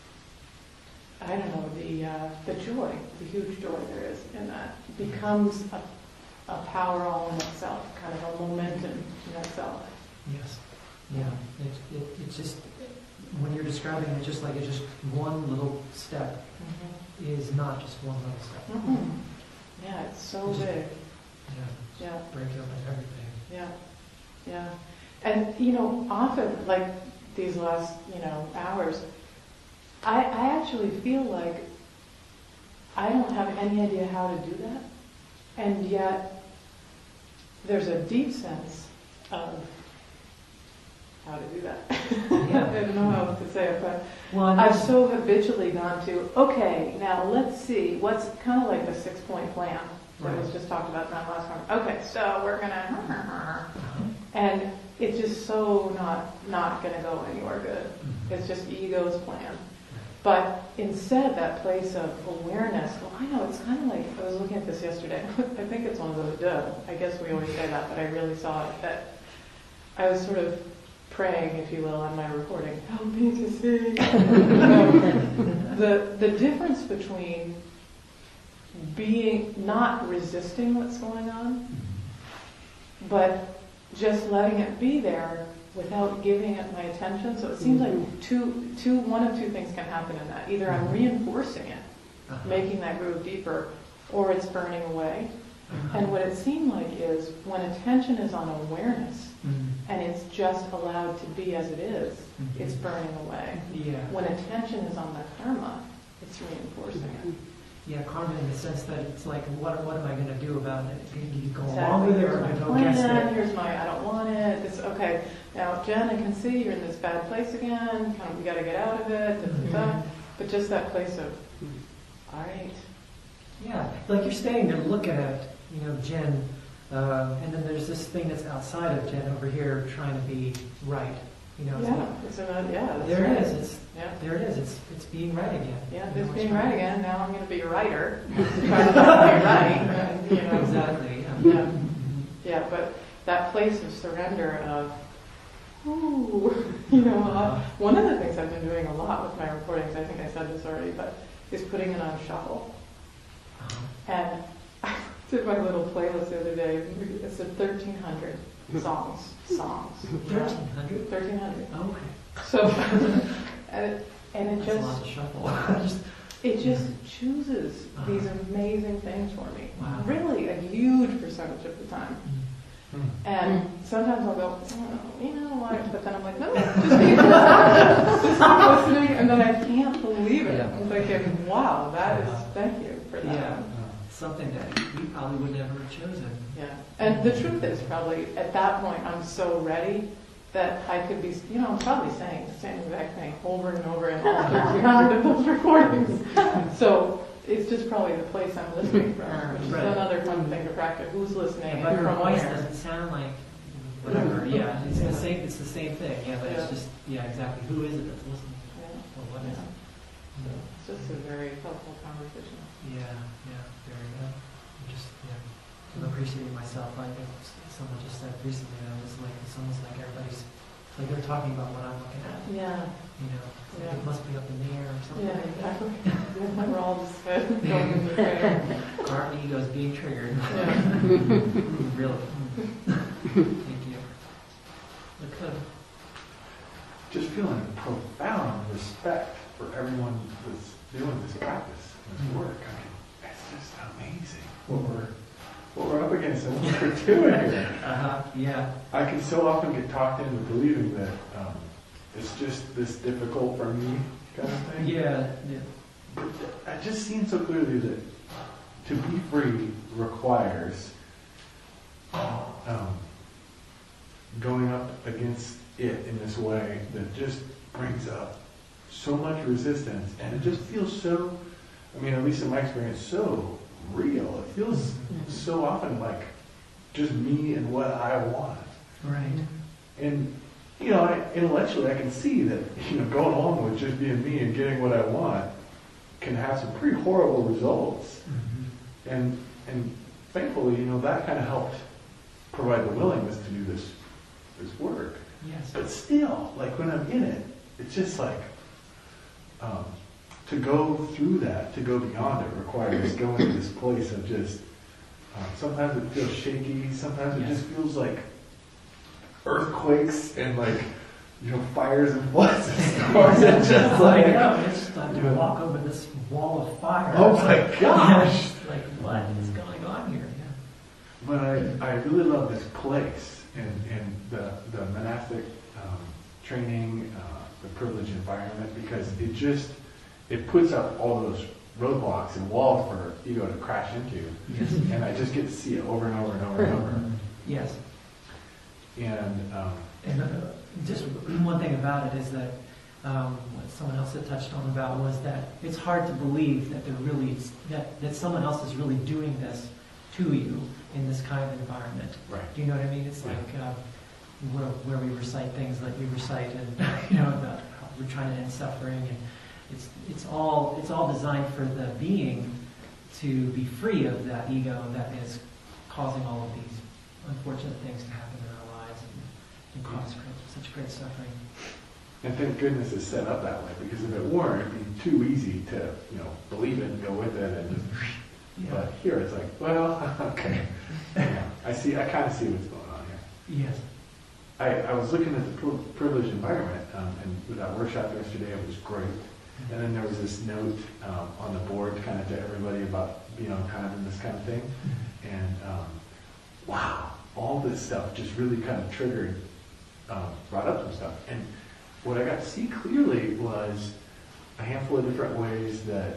I don't know, the uh, the joy, the huge joy there is in that, becomes a, a power all in itself, kind of a momentum in itself. Yes. Yeah. It, it, it's just, when you're describing it, just like it's just one little step Mm-hmm. is not just one little step. Mm-hmm. Yeah, it's so Just- big. Yeah. Yeah. Break open everything. Yeah, yeah. And, you know, often, like these last, you know, hours, I, I actually feel like I don't have any idea how to do that. And yet, there's a deep sense of how to do that. Yeah. I don't know how to say it, but Well, and I've that's- so habitually gone to, okay, now let's see, what's kind of like the six-point plan that was Right. just talked about in that last one. Okay, so we're gonna, and it's just so not not gonna go anywhere good. It's just ego's plan. But instead, that place of awareness, well, I know, it's kind of like, I was looking at this yesterday. I think it's one of those, duh, I guess we always say that, but I really saw it, that I was sort of praying, if you will, on my recording, help me to see. um, the, the difference between being, not resisting what's going on, but just letting it be there without giving it my attention. So it seems like two, two, one of two things can happen in that. Either I'm reinforcing it, Uh-huh. making that groove deeper, or it's burning away. And what it seemed like is when attention is on awareness Mhm. and it's just allowed to be as it is, Mhm. it's burning away. Yeah. When attention is on the karma, it's reinforcing it. Yeah, karma in the sense that it's like, what what am I going to do about it? Do you go Exactly. along with it Here's or my go against plan, it? here's my, I don't want it, this, okay, now Jen, I can see you're in this bad place again, kind of, we gotta get out of it, da, da, da. Mhm. But just that place of, all right, Yeah, like you're standing there looking at, you know, Jen, uh, and then there's this thing that's outside of Jen over here trying to be right. You know, it's yeah, like, it's another, yeah, that's there right. it is. It's Yeah. there it is. It's it's being right again. Yeah, You this know, being it's right again, now I'm gonna be a writer, try to be right, and, you know. Exactly. Yeah. Yeah. Mhm. Yeah, but that place of surrender of, ooh, you know, uh, one of the things I've been doing a lot with my recordings, I think I said this already, but is putting it on shuffle. Uh-huh. And I did my little playlist the other day. It said thirteen hundred songs, songs. Thirteen hundred. thirteen hundred. Okay. So, and it, and it That's a lot just, to shuffle. Just, it just chooses these amazing things for me. Wow. Really, a huge percentage of the time. mm. And sometimes I'll go, oh, you know what? But then I'm like, no, just keep listening. Just keep listening. And then I can't believe it. Yeah. I'm thinking, wow, that is, Uh-huh. thank you for that. Yeah. Something that we probably would never have chosen. Yeah. And the truth is, probably at that point, I'm so ready that I could be, you know, I'm probably saying the same exact thing over and over in all thirteen hundred of those recordings. So it's just probably the place I'm listening from, which is Right. another fun thing to practice. Who's listening Yeah, but and your from voice where? doesn't sound like whatever. Yeah, it's Yeah. the same. It's the same thing. Yeah, but Yeah. it's just yeah, exactly. Who is it that's listening? Yeah. Or what is it? So it's just a very helpful conversation. Yeah, yeah, very good. I'm just yeah, I'm appreciating myself. I think someone just said recently that it was like it's almost like everybody's like they're talking about what I'm looking at. Yeah. You know, it's like Yeah. it must be up in the air or something. Yeah, exactly. We're all just uh, going in the same. Our ego's being triggered. Yeah. Really. Thank you. Okay. Just feeling profound respect for everyone that's doing this practice, this work. I mean, it's just amazing what we're what we're up against and what we're doing here. Uh huh. Yeah. I can so often get talked into believing that um, it's just this difficult for me kind of thing. Yeah, yeah. But I just seen so clearly that to be free requires um, going up against it in this way that just brings up so much resistance, and it just feels so, I mean, at least in my experience, so real. It feels so often like just me and what I want. Right. And, you know, I, intellectually I can see that, you know, going along with just being me and getting what I want can have some pretty horrible results. Mm-hmm. And, and thankfully, you know, that kind of helped provide the willingness to do this, this work. Yes. But still, like when I'm in it, it's just like, um, to go through that, to go beyond it requires going to this place of just, um, sometimes it feels shaky, sometimes it Yes. just feels like earthquakes and like, you know, fires and floods and storms and just I like, know, it's time to Yeah. walk over this wall of fire. oh It's my like, gosh! like, what is going on here? Yeah. But I, I really love this place and, and the, the monastic um, training, uh, the privileged environment, because it just, it puts up all those roadblocks and walls for ego to crash into. Yes. And I just get to see it over and over and over and over. Yes. And, um, And uh, just one thing about it is that um, what someone else had touched on about was that it's hard to believe that they're really that, that someone else is really doing this to you in this kind of environment. right. Do you know what I mean? It's Yeah. like uh, where, where we recite things like we recite, and you know about how we're trying to end suffering, and it's it's all it's all designed for the being to be free of that ego that is causing all of these unfortunate things to happen in our lives and, and cause great, such great suffering. And thank goodness it's set up that way, because if it weren't, it'd be too easy to, you know, believe it and go with it and just, Yeah. but here it's like, well, okay. I see, I kind of see what's going on here. Yes. I, I was looking at the pri- privileged environment, um, and with that workshop yesterday, it was great. And then there was this note um, on the board kind of to everybody about, you know, kind of in this kind of thing. And um, wow, all this stuff just really kind of triggered, um, brought up some stuff. And what I got to see clearly was a handful of different ways that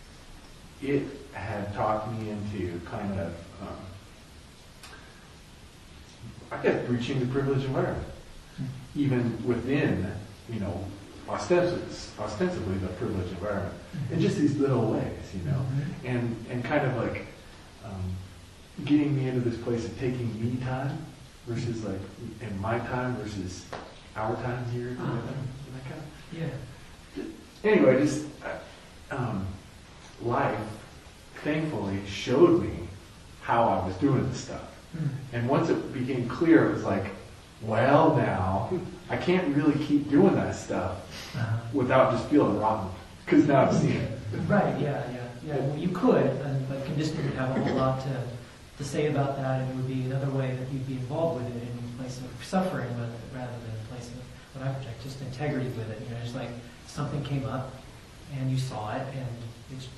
it had talked me into kind of, um, I guess, breaching the privileged environment, even within, you know, ostensibly, ostensibly the privileged environment, in just these little ways, you know, and and kind of like um, getting me into this place of taking me time versus like in my time versus our time here together, and that kind of. Yeah. Anyway, just uh, um, life, thankfully, showed me how I was doing this stuff. Mm. And once it became clear, it was like, well, now I can't really keep doing that stuff Uh-huh. without just feeling rotten, because now I've seen it. Right, yeah, yeah, yeah. Well, you could, and, but conditioning would have a whole lot to, to say about that, and it would be another way that you'd be involved with it in a place of suffering rather, rather than a place of what I project, just integrity with it. You know, it's like something came up, and you saw it, and it's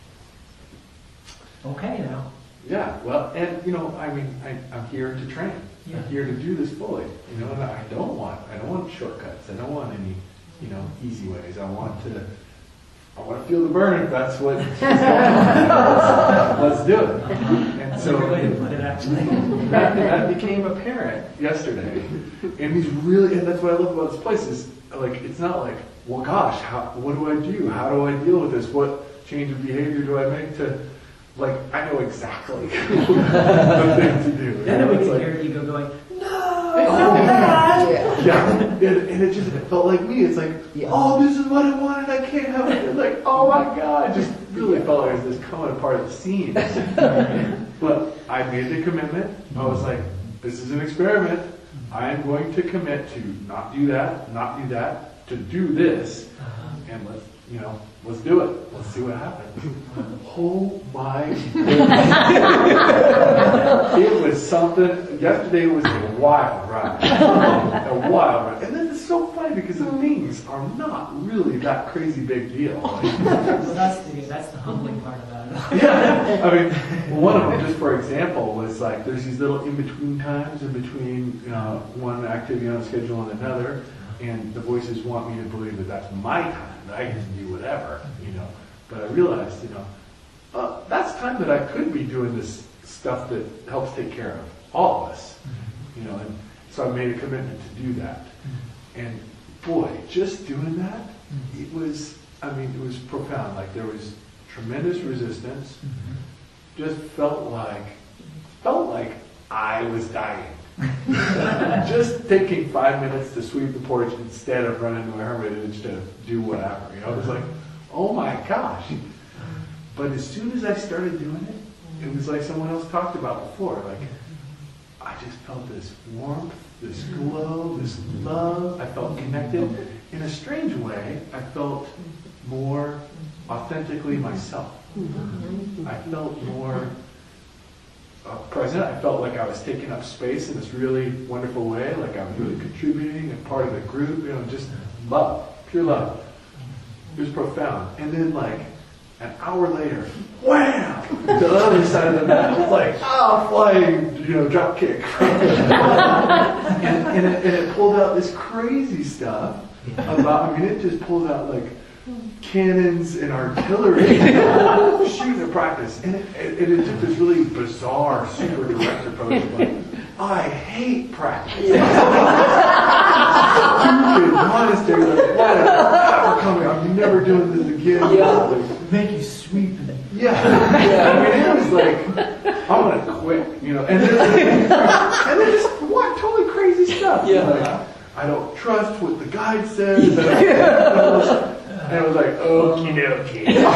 okay now. Yeah, well, and you know, I mean, I, I'm here to train. Yeah. I'm here to do this fully. You know, and I don't want, I don't want shortcuts. I don't want any, you know, easy ways. I want to, I want to feel the burn. If that's what. let's, let's do it. And That's so a good way to put it, actually. that, that became apparent yesterday, and he's really, and that's what I love about this place is like, it's not like, well, gosh, how, what do I do? How do I deal with this? What change of behavior do I make to? Like, I know exactly the thing to do. Then it would It's get like, your ego going, no! Yeah. yeah, and, and it just it felt like me. It's like, Yeah. oh, this is what I wanted. I can't have it. It's like, oh my God, it just really felt like it was this coming apart at the seams. But I made the commitment. I was like, this is an experiment. I am going to commit to not do that, not do that, to do this, Uh-huh. and let's, you know, let's do it. Let's see what happens. Oh my goodness. It was something, yesterday was a wild ride. A wild ride. And then it's so funny because the things are not really that crazy big deal. Like, Well, that's the, that's the humbling part about it. yeah, I mean, one of them, just for example, was like there's these little in-between times in between, you know, one activity on a schedule and another. And the voices want me to believe that that's my time, that I can do whatever, you know. But I realized, you know, uh, that's time that I could be doing this stuff that helps take care of all of us, you know. And so I made a commitment to do that. And boy, just doing that, it was, I mean, it was profound. Like there was tremendous resistance. Just felt like, felt like I was dying. Just taking five minutes to sweep the porch instead of running to a hermitage to do whatever. You know, it was like, oh my gosh. But as soon as I started doing it, it was like someone else talked about before. Like, I just felt this warmth, this glow, this love. I felt connected. In a strange way, I felt more authentically myself. I felt more uh, present. I felt like I was taking up space in this really wonderful way, like I was really contributing and part of the group, you know, just love, pure love. It was profound. And then like an hour later, wham! To the other side of the map, it's like, ah, flying, you know, drop kick. and, and, it, and it pulled out this crazy stuff about, I mean, it just pulled out like cannons and artillery shooting at practice. And it, it, it took this really bizarre, super direct approach of like, I hate practice. Stupid monastery, like, whatever, never coming, I'm never doing this again. Yeah. Like, Make you sweep and yeah. yeah. I mean, it was like, I'm gonna quit, you know. And then, and then just what totally crazy stuff. Yeah. Like, I don't trust what the guide says. And, I, and I was like, okie dokie. You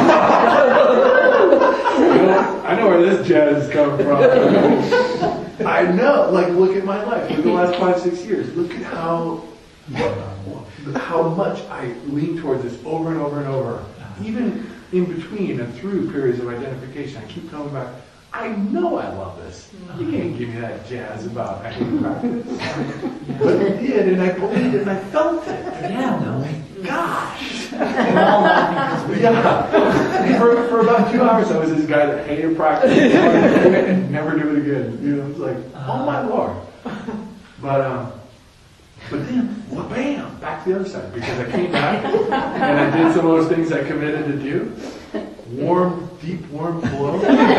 know, I know where this jazz is coming from. I know, like, look at my life. For the last five, six years, look at how how much I lean towards this over and over and over. Even in between and through periods of identification, I keep coming back. I know I love this. You can't give me that jazz about I hate practice. But it did, and I believed it, and I felt it. yeah, no. Gosh. We're all laughing because Yeah. For, for about two hours, I was this guy that hated practice and never do it again. You know, it was like, oh my Lord. But um, but then, well, bam, back to the other side, because I came back and I did some of those things I committed to do. Warm, deep, warm glow.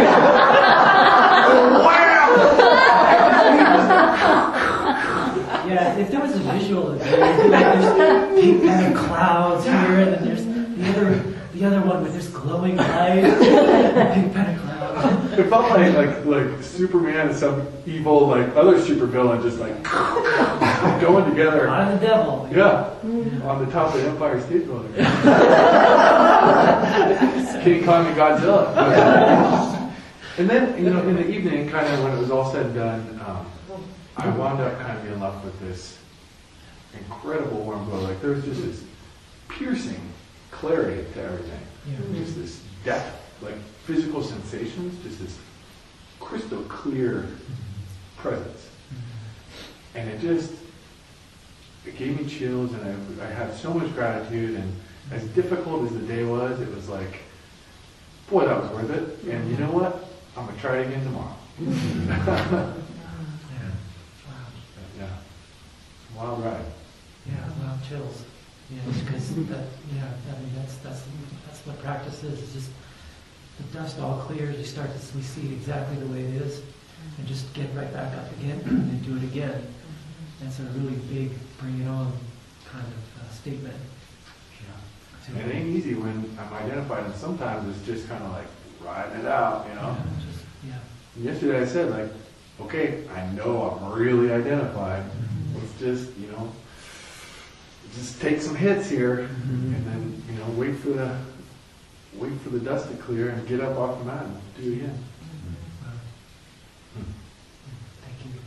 yeah, if there was a visual of it, like there's pink kind of clouds here, and then there's the other the other one with this glowing light, pink kind of clouds. It felt like like like Superman and some evil like other supervillain just like going together. Out of the devil. Yeah, on the top of the Empire State Building. King Kong and Godzilla. And then, you know, in the evening, kind of when it was all said and done, um, I wound up kind of being left with this incredible warm glow. Like there was just this piercing clarity to everything. Yeah. Just this depth, like physical sensations, just this crystal clear presence. And it just, it gave me chills, and I, I had so much gratitude, and as difficult as the day was, it was like, boy, that was worth it. And you know what? I'm going to try it again tomorrow. Yeah. Wow. Yeah. Wild ride. Yeah, wow, chills. Yeah, because that, yeah, I mean that's that's that's what practice is. It's just the dust all clears. You start to we see exactly the way it is, and just get right back up again and do it again. That's a really big, bring it on kind of uh, statement. Yeah. And it ain't easy when I'm identified, and sometimes it's just kind of like riding it out, you know. Yeah, just, yeah. And yesterday I said, like, okay, I know I'm really identified. Let's just, you know, just take some hits here, Mm-hmm. and then, you know, wait for the wait for the dust to clear and get up off the mat and do it again. Wow. Thank you.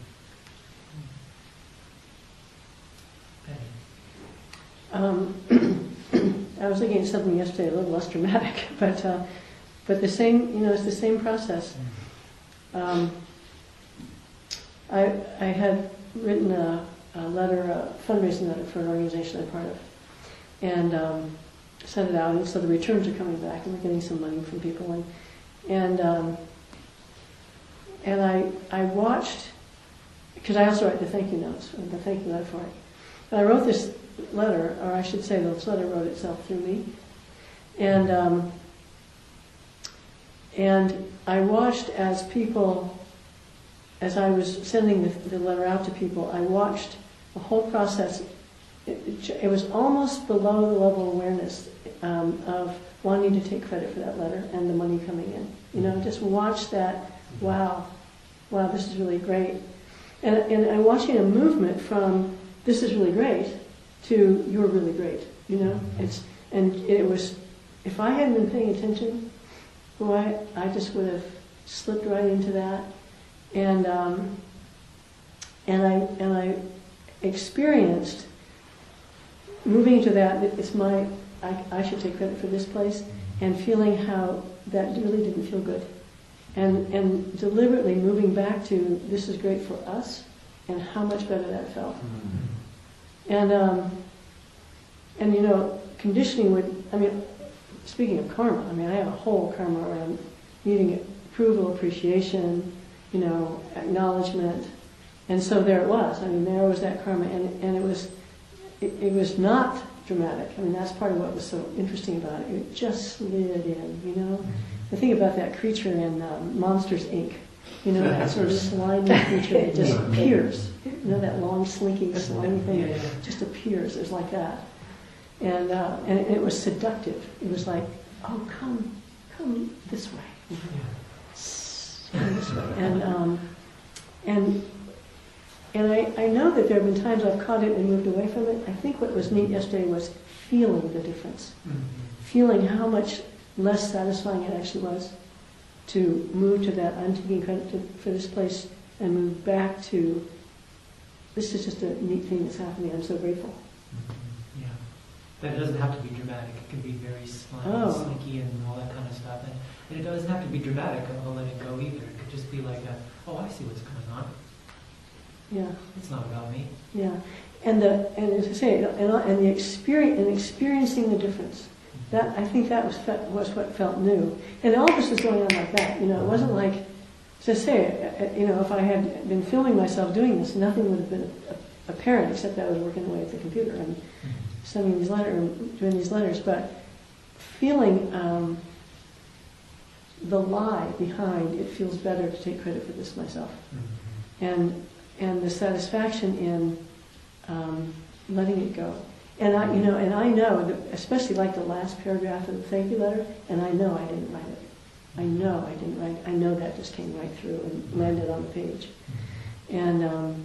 Penny. Um, I was looking at something yesterday, a little less dramatic, but uh, but the same, you know, it's the same process. Um, I I had written a, a letter, a fundraising letter for an organization I'm part of, and um, sent it out. And so the returns are coming back, and we're getting some money from people. And and um, and I I watched, because I also write the thank you notes, the thank you letter for it. And I wrote this letter, or I should say this letter wrote itself through me. And, um, and I watched as people, as I was sending the, the letter out to people, I watched the whole process. It, it, it was almost below the level of awareness um, of wanting to take credit for that letter and the money coming in. You know, just watch that, wow, wow, this is really great. And, and I'm watching a movement from, this is really great, to you're really great, you know? It's, and it was, if I hadn't been paying attention, boy, I just would have slipped right into that. And, um, and I, and I experienced moving to that, it's my, I, I should take credit for this place, and feeling how that really didn't feel good. And, and deliberately moving back to, this is great for us, and how much better that felt. Mm-hmm. And, um, and you know, conditioning would, I mean, speaking of karma, I mean, I have a whole karma around needing approval, appreciation, you know, acknowledgement. And so there it was. I mean, there was that karma, and, and it was, it, it was not dramatic. I mean, that's part of what was so interesting about it. It just slid in, you know. The thing about that creature in um, Monsters, Incorporated, you know, that sort of slimy creature that just appears. You know, that long, slinky, slimy thing that just appears. It was like that. And, uh, and it, it was seductive. It was like, oh, come, come this way. Come this way. And, um, and, and I, I know that there have been times I've caught it and moved away from it. I think what was neat yesterday was feeling the difference. Mm-hmm. Feeling how much less satisfying it actually was to move to that, I'm taking credit to, for this place, and move back to, this is just a neat thing that's happening, I'm so grateful. Mm-hmm. Yeah. That doesn't have to be dramatic. It can be very slimy, oh. slinky, and all that kind of stuff. And, and it doesn't have to be dramatic, I'll let it go either. It could just be like, a, oh, I see what's going on. Yeah. It's not about me. Yeah. And the, and as I say, and, and the experience, and experiencing the difference. That, I think that was was what felt new. And all this was going on like that. You know, it wasn't like, as I say, you know, if I had been filming myself doing this, nothing would have been apparent except that I was working away at the computer and sending these letters, and doing these letters. But feeling um, the lie behind, it feels better to take credit for this myself. Mm-hmm. And and the satisfaction in um, letting it go. And I, you know, and I know, that especially like the last paragraph of the thank you letter, and I know I didn't write it. I know I didn't write it. I know that just came right through and landed on the page. And um,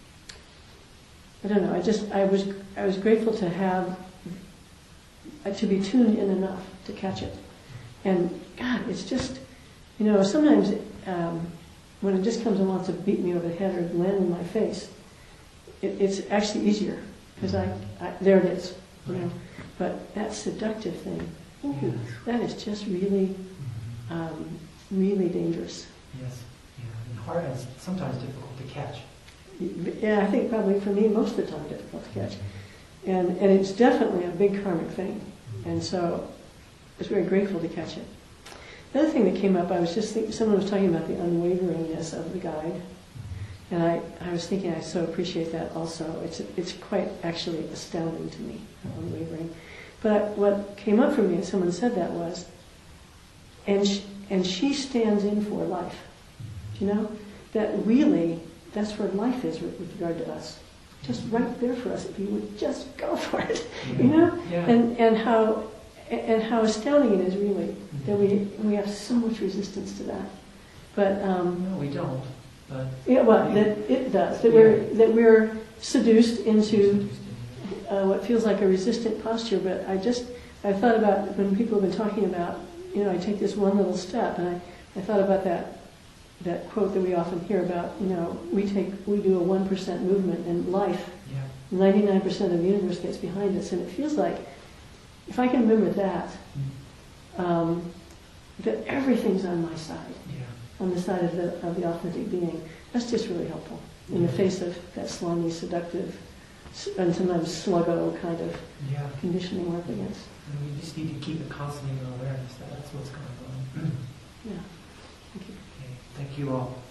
I don't know. I just, I was, I was grateful to have, uh, to be tuned in enough to catch it. And God, it's just, you know, sometimes um, when it just comes and wants to beat me over the head or land in my face, it, it's actually easier. Because I, I, there it is, you know. But that seductive thing, ooh, that is just really, um, really dangerous. Yes, yeah, and hard and sometimes difficult to catch. Yeah, I think probably for me most of the time difficult to catch. And and it's definitely a big karmic thing. And so I was very grateful to catch it. The other thing that came up, I was just thinking, someone was talking about the unwaveringness of the guide. And I, I was thinking I so appreciate that also. It's it's quite actually astounding to me, unwavering. But what came up for me, and someone said that was, and she, and she stands in for life. You know? That really, that's where life is with, with regard to us. Just right there for us, if you would just go for it. You know? Yeah. And and how and how astounding it is really, that we we have so much resistance to that. But um, no, we don't. But yeah, well, that it does. That we're that we're seduced into uh, what feels like a resistant posture. But I just I thought about when people have been talking about, you know, I take this one little step, and I, I thought about that that quote that we often hear about. You know, we take we do a one percent movement in life. Ninety nine percent of the universe gets behind us, and it feels like if I can remember that, um, that everything's on my side. Yeah. On the side of the of the authentic being. That's just really helpful in the face of that slimy, seductive, and sometimes sluggo kind of yeah. conditioning we're up against. And we just need to keep it constantly in awareness that that's what's going on. Yeah. Thank you. Okay. Thank you all.